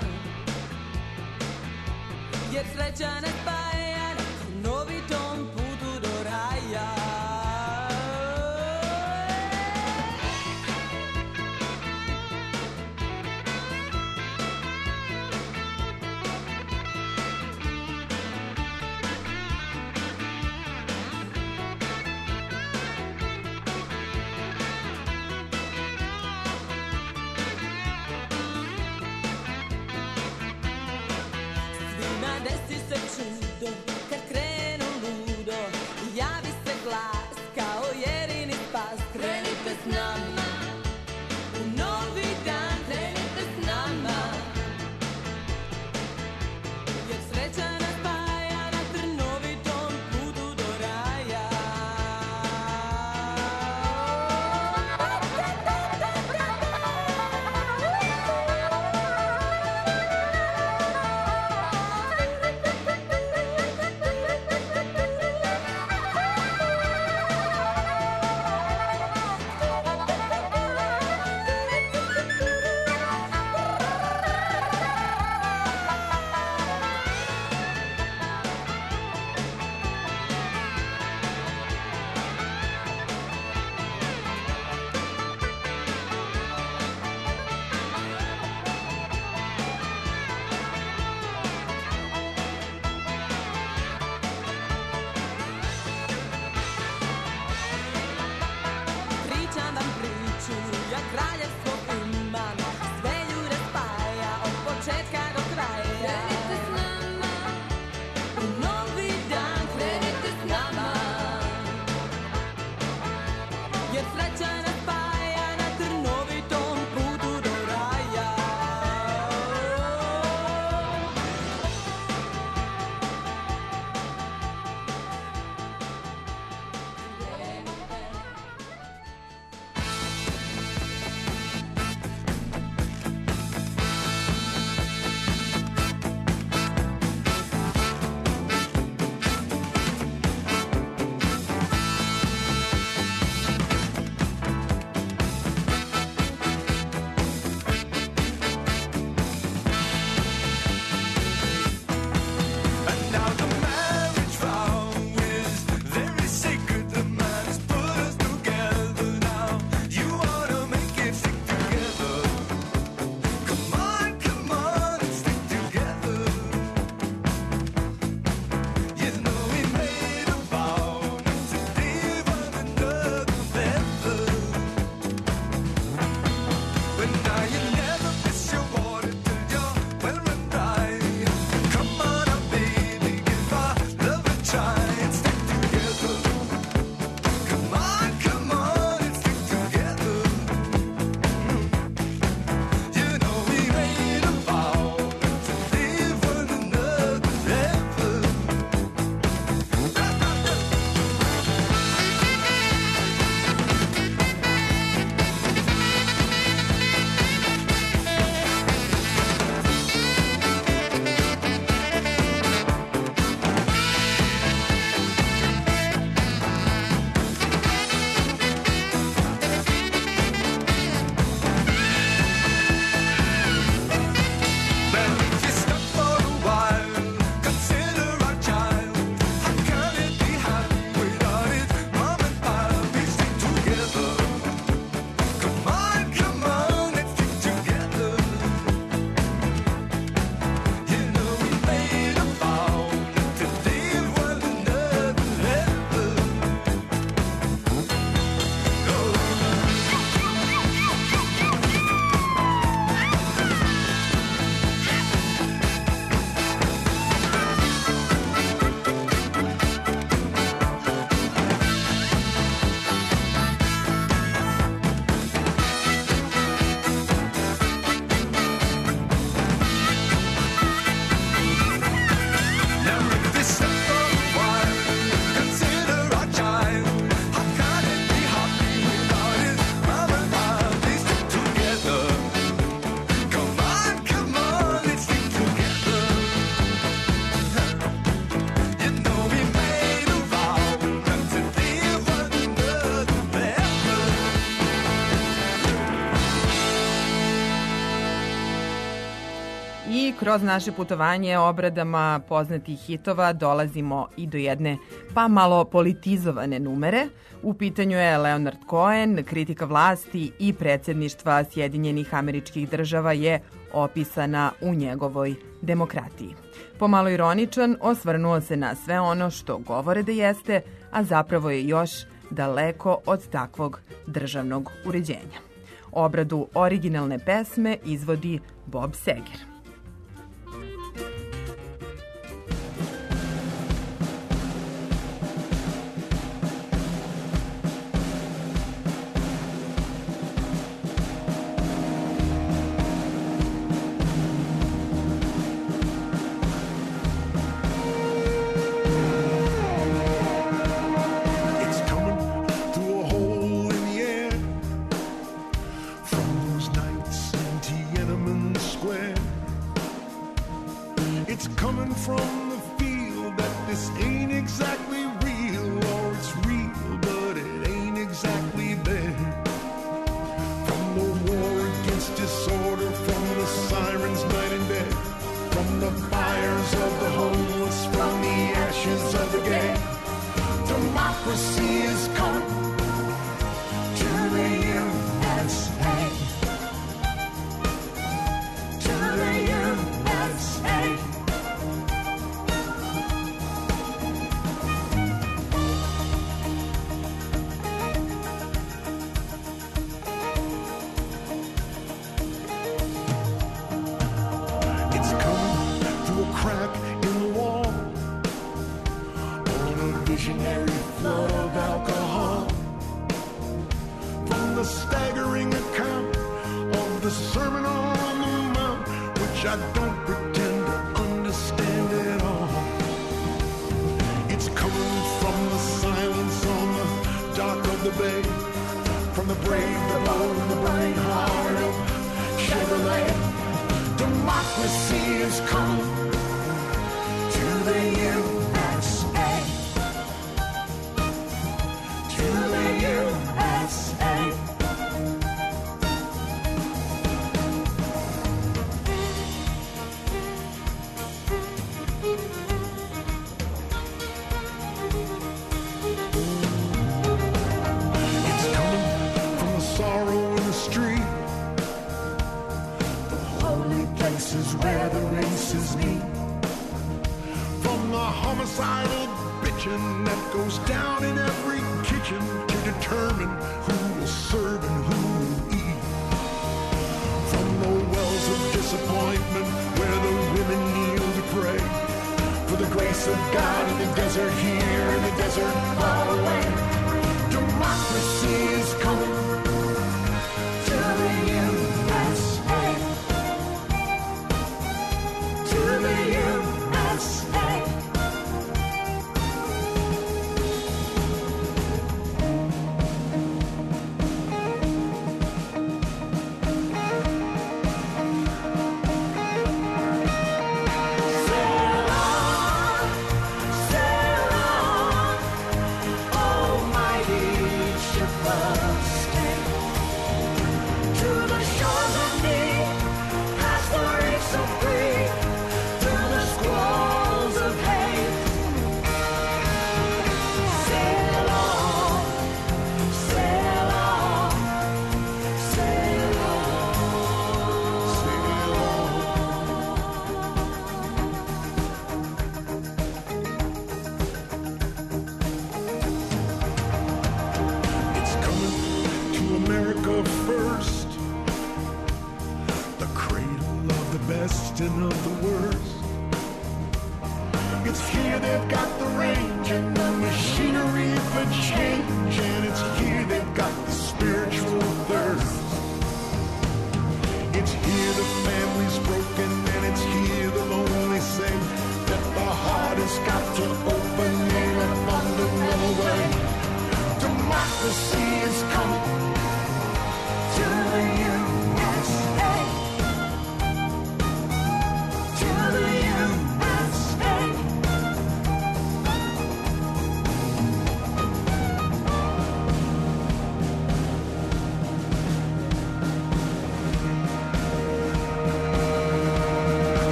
jer sreća nas spaja na novitom putu do raja. Desi se čudo kroz naše putovanje obradama poznatih hitova dolazimo i do jedne pa malo politizovane numere. U pitanju je Leonard Cohen, kritika vlasti i predsjedništva Sjedinjenih Američkih Država je opisana u njegovoj Demokratiji. Pomalo ironičan, osvrnuo se na sve ono što govore da jeste, a zapravo je još daleko od takvog državnog uređenja. Obradu originalne pesme izvodi Bob Seger.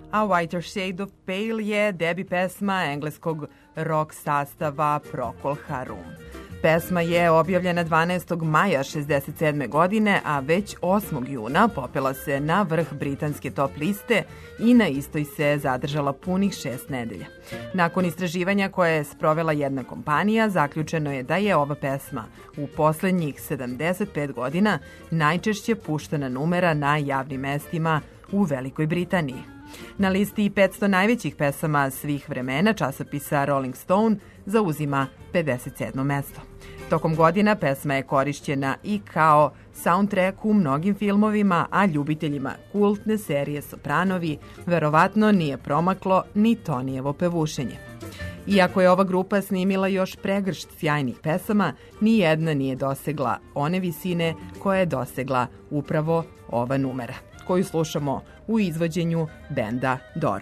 a Whiter Shade of Pale je debi pesma engleskog rock sastava Procol Harum. Pesma je objavljena dvanaestog maja šezdeset sedme. godine, a već osmog juna popela se na vrh britanske top liste i na istoj se zadržala punih šest nedelja. Nakon istraživanja koje je sprovela jedna kompanija, zaključeno je da je ova pesma u poslednjih sedamdeset pet godina najčešće puštana numera na javnim mestima u Velikoj Britaniji. Na listi petsto najvećih pesama svih vremena časopisa Rolling Stone zauzima pedeset sedmo mesto. Tokom godina pesma je korišćena i kao soundtrack u mnogim filmovima, a ljubiteljima kultne serije Sopranovi verovatno nije promaklo ni Tonijevo pevušenje. Iako je ova grupa snimila još pregršt sjajnih pesama, ni jedna nije dosegla one visine koje je dosegla upravo ova numera, koju slušamo u izvođenju benda Doro.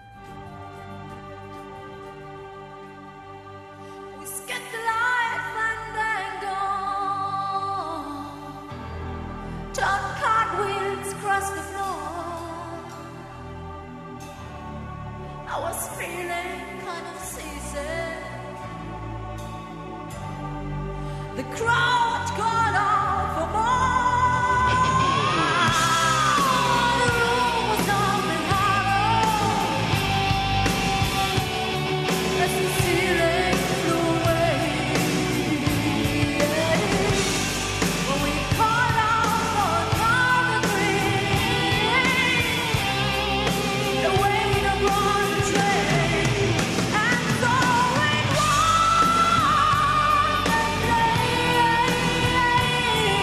The crowd got off for more. The room was something hollow as the ceiling flew away. When we caught out for another drink, the waiter brought a tray, and so it was.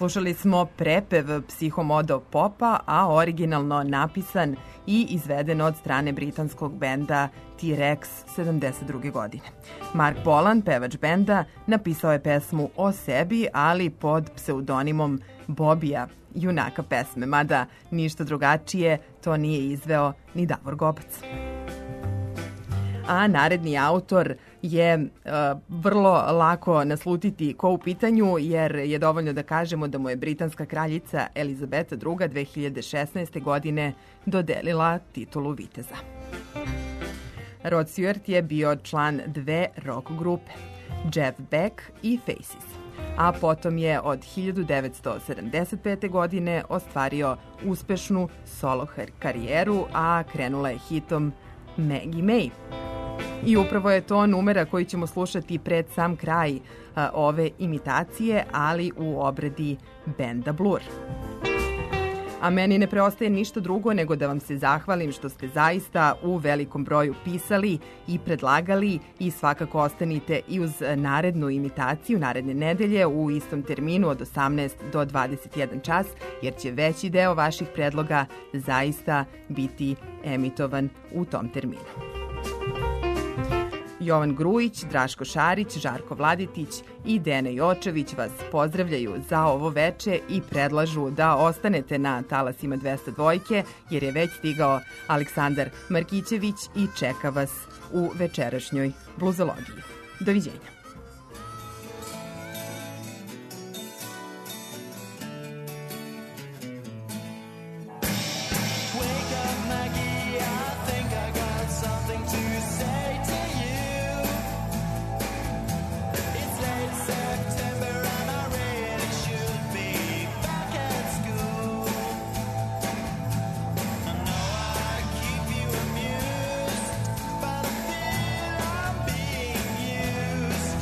Slušali smo prepev psihomodo popa, a originalno napisan i izveden od strane britanskog benda T-Rex sedamdeset druge godine. Mark Bolan, pevač benda, napisao je pesmu o sebi, ali pod pseudonimom Bobija, junaka pesme, mada ništa drugačije to nije izveo ni Davor Gobac. A naredni autor je uh, vrlo lako naslutiti ko u pitanju, jer je dovoljno da kažemo da mu je britanska kraljica Elizabeta druga. dve hiljade šesnaeste. godine dodelila titulu viteza. Rod Stewart je bio član dve rock grupe, Jeff Beck i Faces, a potom je od hiljadu devetsto sedamdeset pete. godine ostvario uspešnu solo karijeru, a krenula je hitom Maggie May. I upravo je to numera koji ćemo slušati pred sam kraj a, ove imitacije, ali u obradi benda Blur. A meni ne preostaje ništa drugo nego da vam se zahvalim što ste zaista u velikom broju pisali i predlagali i svakako ostanite i uz narednu imitaciju naredne nedelje u istom terminu od osamnaest do dvadeset jedan čas, jer će veći deo vaših predloga zaista biti emitovan u tom terminu. Jovan Grujić, Draško Šarić, Žarko Vladitić i Dene Jočević vas pozdravljaju za ovo veče i predlažu da ostanete na talasima dvesta dva, jer je već stigao Aleksandar Markićević i čeka vas u večerašnjoj bluzologiji. Doviđenja. Used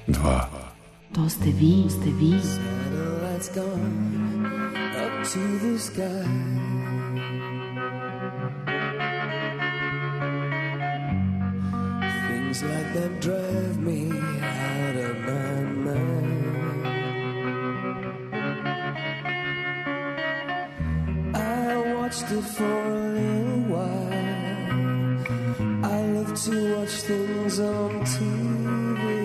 dva. To ste vi, ste vi. Satellites gone up to the sky. Things like that drive me out of my mind. I watched it for a little while. I love to watch things on T V.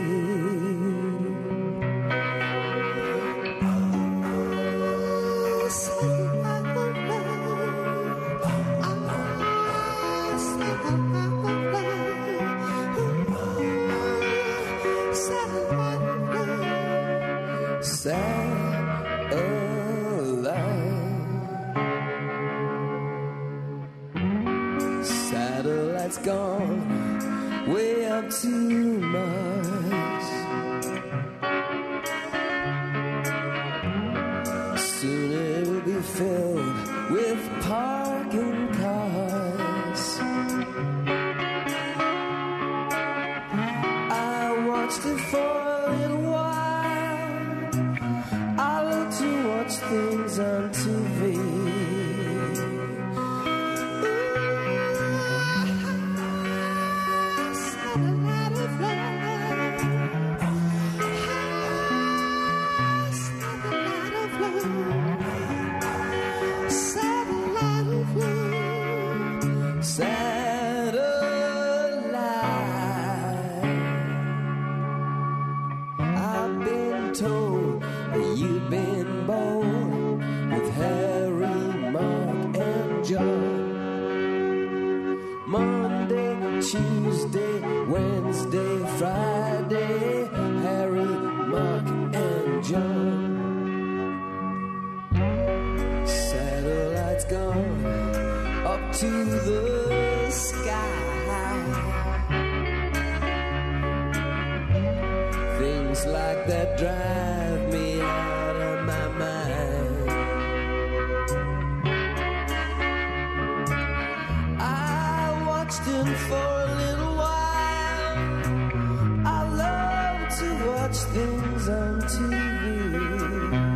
Satellites gone way up too much. Soon it will be filled with parking cars. I watched it for a little while. I love to watch things on T V. Tuesday, Wednesday, Friday, Harry, Mark, and John. Satellites gone up to the sky. Things like that drive me out of my mind. I watched him for things on T V.